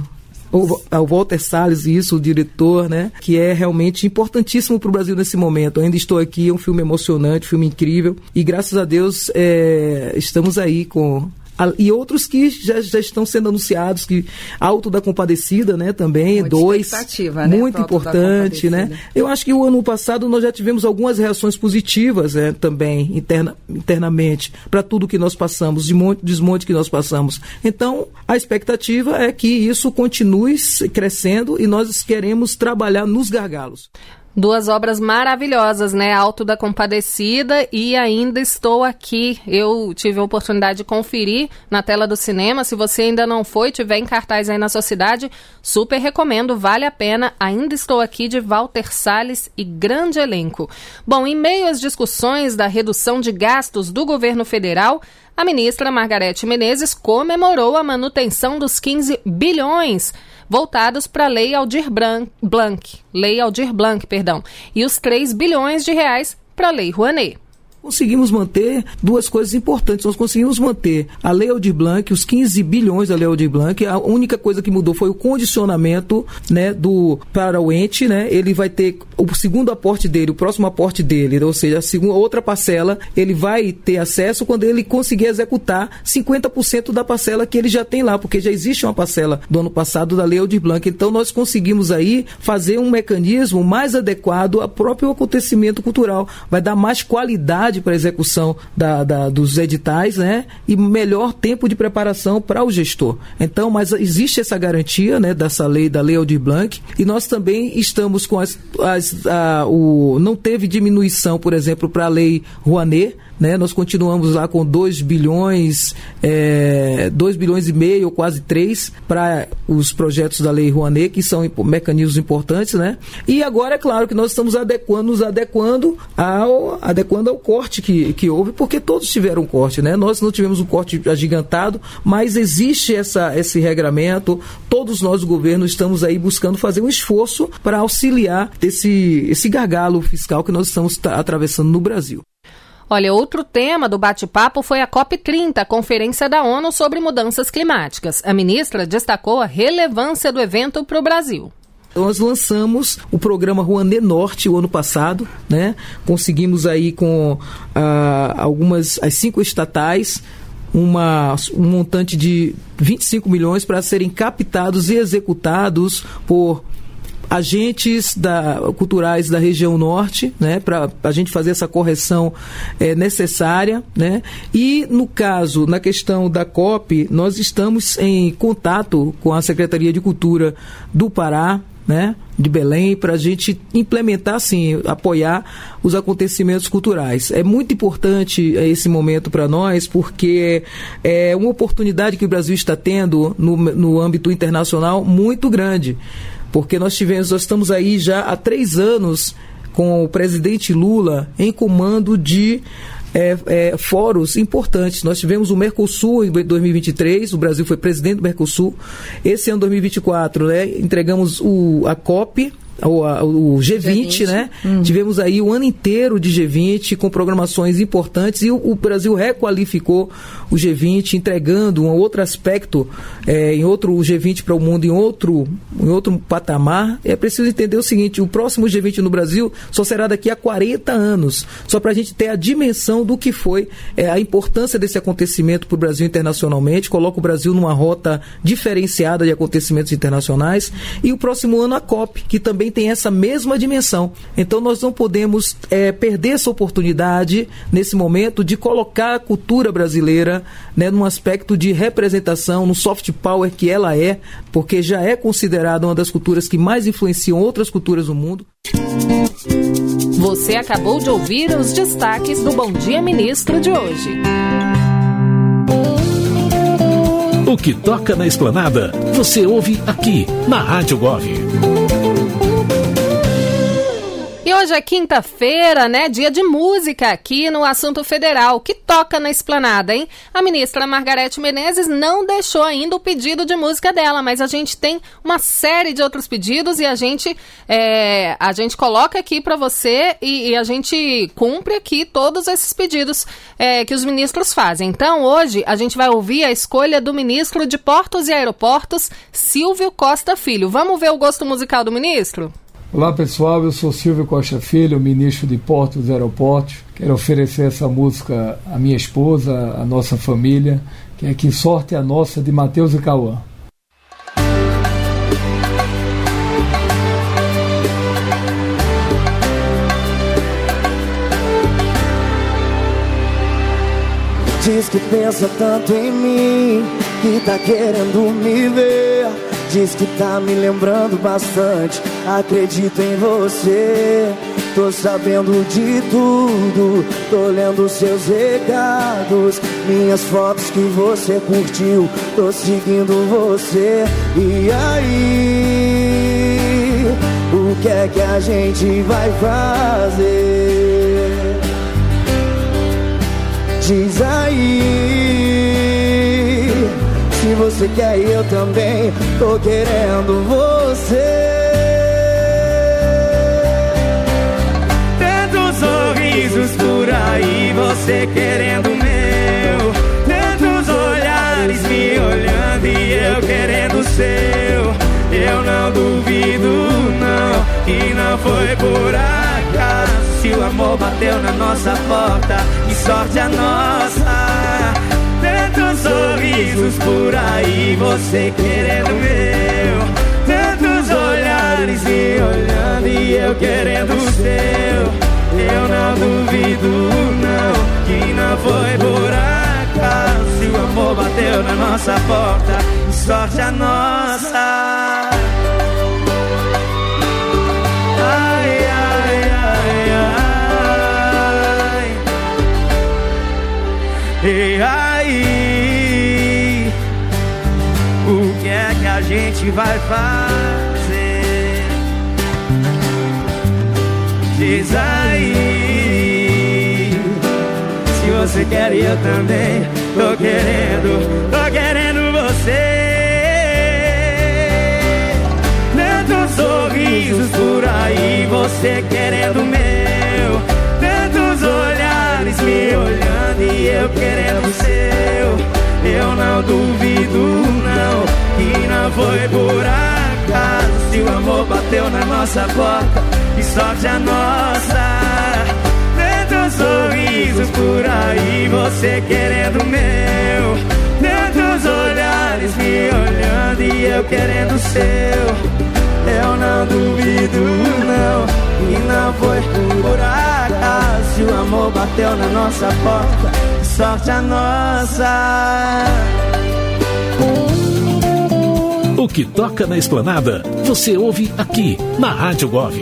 Speaker 21: o Walter Salles, isso, o diretor, né, que é realmente importantíssimo para o Brasil nesse momento. Ainda Estou Aqui, é um filme emocionante, um filme incrível, e graças a Deus é, estamos aí com... E outros que já, já estão sendo anunciados, que Alto da Compadecida, né, também, Muita dois, né, muito importante, né. Eu acho que o ano passado nós já tivemos algumas reações positivas, né, também, interna, internamente, para tudo que nós passamos, de monte, desmonte que nós passamos. Então, a expectativa é que isso continue crescendo e nós queremos trabalhar nos gargalos.
Speaker 2: Duas obras maravilhosas, né? Alto da Compadecida e Ainda Estou Aqui. Eu tive a oportunidade de conferir na tela do cinema. Se você ainda não foi, tiver em cartaz aí na sua cidade, super recomendo, vale a pena. Ainda Estou Aqui, de Walter Salles, e grande elenco. Bom, em meio às discussões da redução de gastos do governo federal, a ministra Margarete Menezes comemorou a manutenção dos quinze bilhões voltados para a Lei Aldir Blanc, Lei Aldir Blanc, perdão, e os três bilhões de reais para a Lei Rouanet.
Speaker 21: conseguimos manter duas coisas importantes. Nós conseguimos manter a Lei Aldir Blanc, os quinze bilhões da Lei Aldir Blanc. A única coisa que mudou foi o condicionamento, né, do, para o ente, né? Ele vai ter o segundo aporte dele, o próximo aporte dele, ou seja, a segunda, outra parcela, ele vai ter acesso quando ele conseguir executar cinquenta por cento da parcela que ele já tem lá, porque já existe uma parcela do ano passado da Lei Aldir Blanc. Então nós conseguimos aí fazer um mecanismo mais adequado ao próprio acontecimento cultural. Vai dar mais qualidade para a execução da, da, dos editais, né? E melhor tempo de preparação para o gestor. Então, mas existe essa garantia, né, dessa lei, da Lei Aldir Blanc, e nós também estamos com as, as a, o, não teve diminuição, por exemplo, para a Lei Rouanet, né? Nós continuamos lá com dois bilhões, é, dois bilhões e meio, ou quase três, para os projetos da Lei Rouanet, que são mecanismos importantes, né? E agora, é claro, que nós estamos adequando, nos adequando ao, adequando ao corte que, que houve, porque todos tiveram um corte, né? Nós não tivemos um corte agigantado, mas existe essa, esse regramento, todos nós, o governo, estamos aí buscando fazer um esforço para auxiliar esse, esse gargalo fiscal que nós estamos t- atravessando no Brasil.
Speaker 2: Olha, outro tema do bate-papo foi a COP trinta, a Conferência da ONU sobre Mudanças Climáticas. A ministra destacou a relevância do evento para o Brasil.
Speaker 21: Nós lançamos o programa Rouanet Norte o ano passado, né? Conseguimos aí com ah, algumas, as cinco estatais, uma, um montante de vinte e cinco milhões para serem captados e executados por agentes da, culturais da região norte, né, para a gente fazer essa correção é, necessária, né? E no caso, na questão da COP, nós estamos em contato com a Secretaria de Cultura do Pará, né, de Belém, para a gente implementar, sim, apoiar os acontecimentos culturais. É muito importante esse momento para nós, porque é uma oportunidade que o Brasil está tendo no, no âmbito internacional muito grande. Porque nós tivemos, nós estamos aí já há três anos com o presidente Lula em comando de é, é, fóruns importantes. Nós tivemos o Mercosul em dois mil e vinte e três, o Brasil foi presidente do Mercosul. Esse ano, dois mil e vinte e quatro, né, entregamos o, a COP, O, a, o G vinte, G vinte. Né? Hum. Tivemos aí o ano inteiro de G vinte com programações importantes e o, o Brasil requalificou o G vinte, entregando um outro aspecto, é, em outro G vinte para o mundo, em outro, em outro patamar. É preciso entender o seguinte: o próximo G vinte no Brasil só será daqui a quarenta anos, só para a gente ter a dimensão do que foi é, a importância desse acontecimento para o Brasil internacionalmente. Coloca o Brasil numa rota diferenciada de acontecimentos internacionais. E o próximo ano a COP, que também tem essa mesma dimensão. Então nós não podemos é, perder essa oportunidade nesse momento de colocar a cultura brasileira, né, num aspecto de representação, no soft power que ela é, porque já é considerada uma das culturas que mais influenciam outras culturas do mundo.
Speaker 2: Você acabou de ouvir os destaques do Bom Dia Ministro de hoje.
Speaker 11: O que toca na Esplanada, você ouve aqui na Rádio Gov.
Speaker 2: E hoje é quinta-feira, né? Dia de música aqui no Assunto Federal, que toca na Esplanada, hein? A ministra Margarete Menezes não deixou ainda o pedido de música dela, mas a gente tem uma série de outros pedidos e a gente, é, a gente coloca aqui para você e, e a gente cumpre aqui todos esses pedidos é, que os ministros fazem. Então, hoje, a gente vai ouvir a escolha do ministro de Portos e Aeroportos, Silvio Costa Filho. Vamos ver o gosto musical do ministro?
Speaker 3: Olá pessoal, eu sou Silvio Costa Filho, ministro de Portos e Aeroportos. Quero oferecer essa música à minha esposa, à nossa família, que é Que Sorte a Nossa, de Matheus e Cauã.
Speaker 4: Diz que pensa tanto em mim, que tá querendo me ver. Diz que tá me lembrando bastante, acredito em você. Tô sabendo de tudo, tô lendo seus recados, minhas fotos que você curtiu, tô seguindo você. E aí, o que é que a gente vai fazer? Diz aí, se você quer eu também tô querendo você.
Speaker 23: Tantos sorrisos por aí
Speaker 7: aí, você querendo o meu. Tantos olhares me olhando e eu querendo o seu. Eu não duvido, não, que não foi por acaso. Se o amor bateu na nossa porta, que sorte a nossa. Tantos sorrisos por aí, você querendo o meu. Tantos olhares me olhando e eu querendo o seu. Eu não duvido, não, que não foi por acaso. Se o amor bateu na nossa porta, que sorte a nossa. Ai, ai, ai, ai. E aí, o que é que a gente vai fazer? Diz aí, se você quer e eu também tô querendo, tô querendo você. Tantos sorrisos por aí, você querendo o meu. Tantos olhares me olhando e eu querendo o seu. Eu não duvido, não, que não foi por acaso. Se o amor bateu na nossa porta, que sorte a nossa. Tantos sorrisos por aí, você querendo o meu. Tantos olhares me olhando e eu querendo o seu. Eu não duvido, não, que não foi por acaso. Se o amor bateu na nossa porta, que sorte a nossa.
Speaker 11: O que toca na Esplanada, você ouve aqui na Rádio Gov.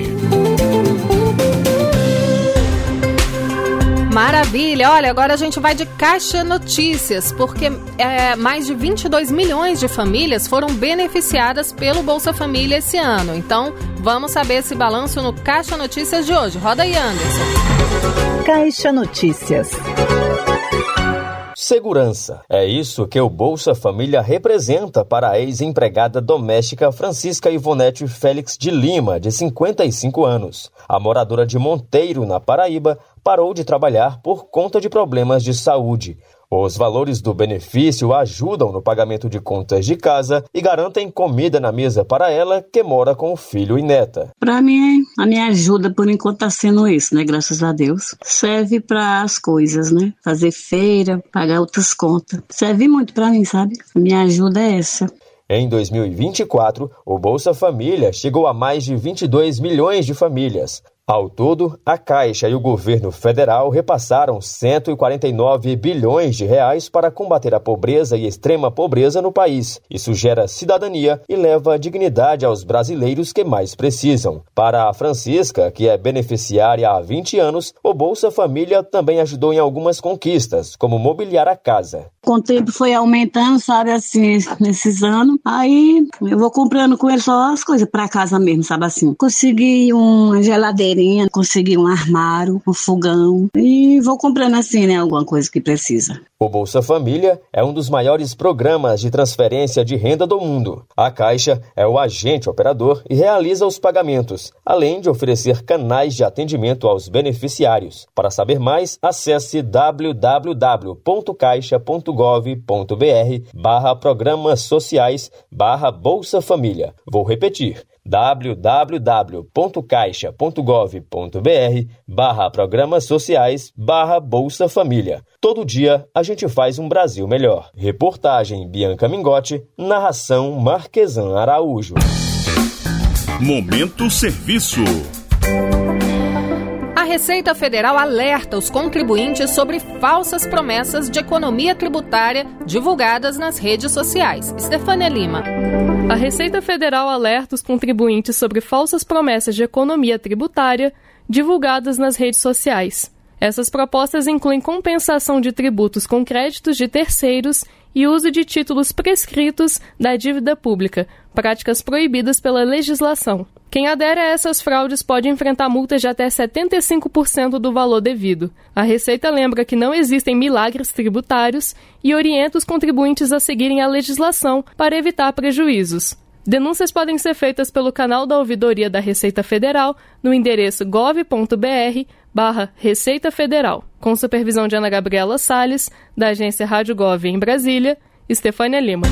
Speaker 2: Maravilha! Olha, agora a gente vai de Caixa Notícias, porque é, mais de vinte e dois milhões de famílias foram beneficiadas pelo Bolsa Família esse ano. Então, vamos saber esse balanço no Caixa Notícias de hoje. Roda aí, Anderson.
Speaker 9: Caixa Notícias.
Speaker 23: Segurança. É isso que o Bolsa Família representa para a ex-empregada doméstica Francisca Ivonete Félix de Lima, de cinquenta e cinco anos. A moradora de Monteiro, na Paraíba, parou de trabalhar por conta de problemas de saúde. Os valores do benefício ajudam no pagamento de contas de casa e garantem comida na mesa para ela, que mora com o filho e neta.
Speaker 24: Para mim, a minha ajuda por enquanto está sendo isso, né? Graças a Deus. Serve para as coisas, né? Fazer feira, pagar outras contas. Serve muito para mim, sabe? A minha ajuda é essa.
Speaker 23: Em dois mil e vinte e quatro, o Bolsa Família chegou a mais de vinte e dois milhões de famílias. Ao todo, a Caixa e o governo federal repassaram cento e quarenta e nove bilhões de reais para combater a pobreza e extrema pobreza no país. Isso gera cidadania e leva dignidade aos brasileiros que mais precisam. Para a Francisca, que é beneficiária há vinte anos, o Bolsa Família também ajudou em algumas conquistas, como mobiliar a casa.
Speaker 24: Com o tempo foi aumentando, sabe, assim, nesses anos. Aí eu vou comprando com ele só as coisas para casa mesmo, sabe assim. Consegui uma geladeira, consegui um armário, um fogão e vou comprando assim, né, alguma coisa que precisa.
Speaker 23: O Bolsa Família é um dos maiores programas de transferência de renda do mundo. A Caixa é o agente operador e realiza os pagamentos, além de oferecer canais de atendimento aos beneficiários. Para saber mais, acesse w w w ponto caixa ponto gov ponto b r barra programas sociais barra Bolsa Família. Vou repetir. w w w ponto caixa ponto gov ponto b r barra programas sociais barra Bolsa Família. Todo dia a gente faz um Brasil melhor. Reportagem Bianca Mingotti, narração Marquesan Araújo.
Speaker 1: Momento Serviço.
Speaker 2: A Receita Federal alerta os contribuintes sobre falsas promessas de economia tributária divulgadas nas redes sociais. Estefânia Lima.
Speaker 6: A Receita Federal alerta os contribuintes sobre falsas promessas de economia tributária divulgadas nas redes sociais. Essas propostas incluem compensação de tributos com créditos de terceiros e uso de títulos prescritos da dívida pública, práticas proibidas pela legislação. Quem adere a essas fraudes pode enfrentar multas de até setenta e cinco por cento do valor devido. A Receita lembra que não existem milagres tributários e orienta os contribuintes a seguirem a legislação para evitar prejuízos. Denúncias podem ser feitas pelo canal da Ouvidoria da Receita Federal no endereço gov ponto b r barra Receita Federal, com supervisão de Ana Gabriela Salles, da agência Rádio Gov em Brasília, Estefânia Lima.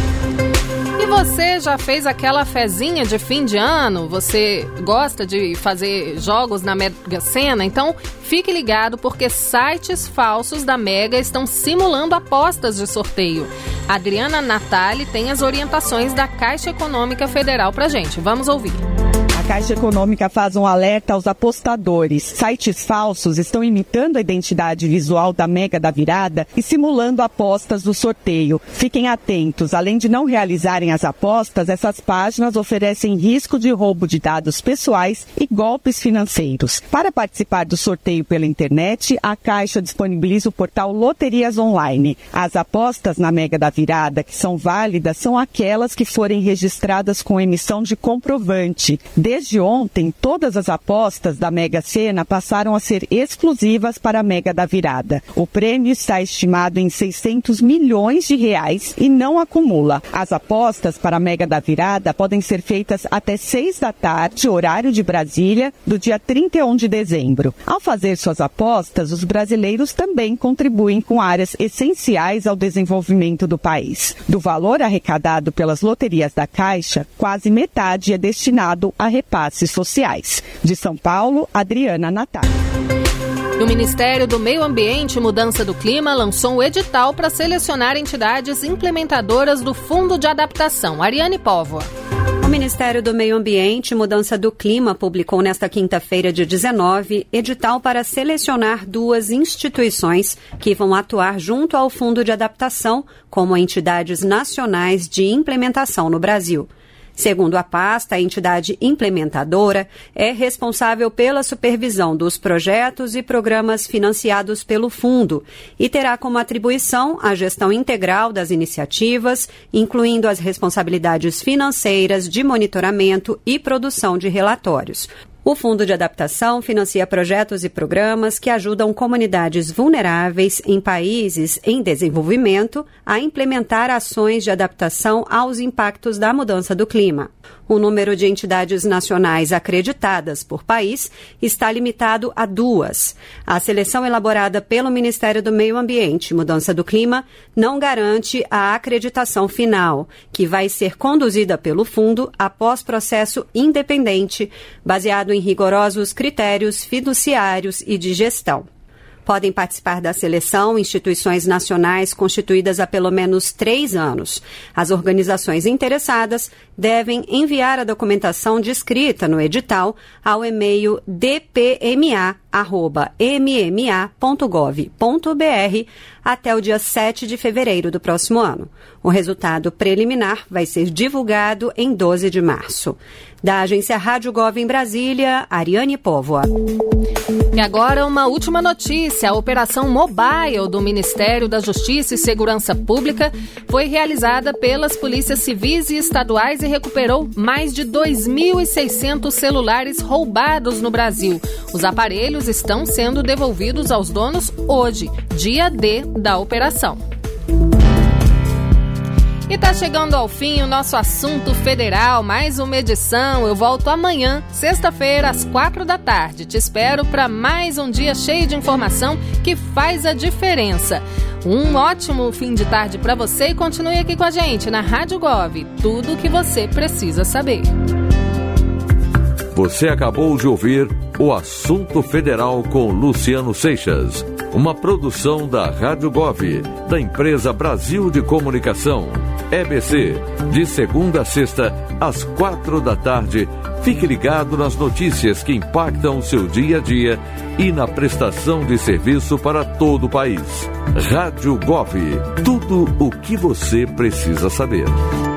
Speaker 2: E você já fez aquela fezinha de fim de ano? Você gosta de fazer jogos na Mega Sena? Então fique ligado, porque sites falsos da Mega estão simulando apostas de sorteio. A Adriana Natali tem as orientações da Caixa Econômica Federal pra gente. Vamos ouvir.
Speaker 8: A Caixa Econômica faz um alerta aos apostadores. Sites falsos estão imitando a identidade visual da Mega da Virada e simulando apostas do sorteio. Fiquem atentos. Além de não realizarem as apostas, essas páginas oferecem risco de roubo de dados pessoais e golpes financeiros. Para participar do sorteio pela internet, a Caixa disponibiliza o portal Loterias Online. As apostas na Mega da Virada que são válidas são aquelas que forem registradas com emissão de comprovante. Desde ontem, todas as apostas da Mega Sena passaram a ser exclusivas para a Mega da Virada. O prêmio está estimado em seiscentos milhões de reais e não acumula. As apostas para a Mega da Virada podem ser feitas até seis da tarde, horário de Brasília, do dia trinta e um de dezembro. Ao fazer suas apostas, os brasileiros também contribuem com áreas essenciais ao desenvolvimento do país. Do valor arrecadado pelas loterias da Caixa, quase metade é destinado a repasses sociais. De São Paulo, Adriana Natali.
Speaker 2: O Ministério do Meio Ambiente e Mudança do Clima lançou um edital para selecionar entidades implementadoras do Fundo de Adaptação. Ariane Póvoa.
Speaker 10: O Ministério do Meio Ambiente e Mudança do Clima publicou nesta quinta-feira, dia dezenove, edital para selecionar duas instituições que vão atuar junto ao Fundo de Adaptação como entidades nacionais de implementação no Brasil. Segundo a pasta, a entidade implementadora é responsável pela supervisão dos projetos e programas financiados pelo fundo e terá como atribuição a gestão integral das iniciativas, incluindo as responsabilidades financeiras de monitoramento e produção de relatórios. O Fundo de Adaptação financia projetos e programas que ajudam comunidades vulneráveis em países em desenvolvimento a implementar ações de adaptação aos impactos da mudança do clima. O número de entidades nacionais acreditadas por país está limitado a duas. A seleção elaborada pelo Ministério do Meio Ambiente e Mudança do Clima não garante a acreditação final, que vai ser conduzida pelo fundo após processo independente, baseado em rigorosos critérios fiduciários e de gestão. Podem participar da seleção instituições nacionais constituídas há pelo menos três anos. As organizações interessadas devem enviar a documentação descrita no edital ao e-mail d p m a arroba m m a ponto gov ponto b r até o dia sete de fevereiro do próximo ano. O resultado preliminar vai ser divulgado em doze de março. Da agência Rádio Gov em Brasília, Ariane Póvoa.
Speaker 2: E agora uma última notícia. A operação mobile do Ministério da Justiça e Segurança Pública foi realizada pelas polícias civis e estaduais e recuperou mais de dois mil e seiscentos celulares roubados no Brasil. Os aparelhos estão sendo devolvidos aos donos hoje, dia D da operação. E tá chegando ao fim o nosso assunto federal, mais uma edição. Eu volto amanhã, sexta-feira, às quatro da tarde. Te espero para mais um dia cheio de informação que faz a diferença. Um ótimo fim de tarde para você e continue aqui com a gente na Rádio Gov. Tudo o que você precisa saber.
Speaker 1: Você acabou de ouvir o Assunto Federal com Luciano Seixas. Uma produção da Rádio Gov, da empresa Brasil de Comunicação. E B C, de segunda a sexta, às quatro da tarde. Fique ligado nas notícias que impactam o seu dia a dia e na prestação de serviço para todo o país. Rádio Gov, tudo o que você precisa saber.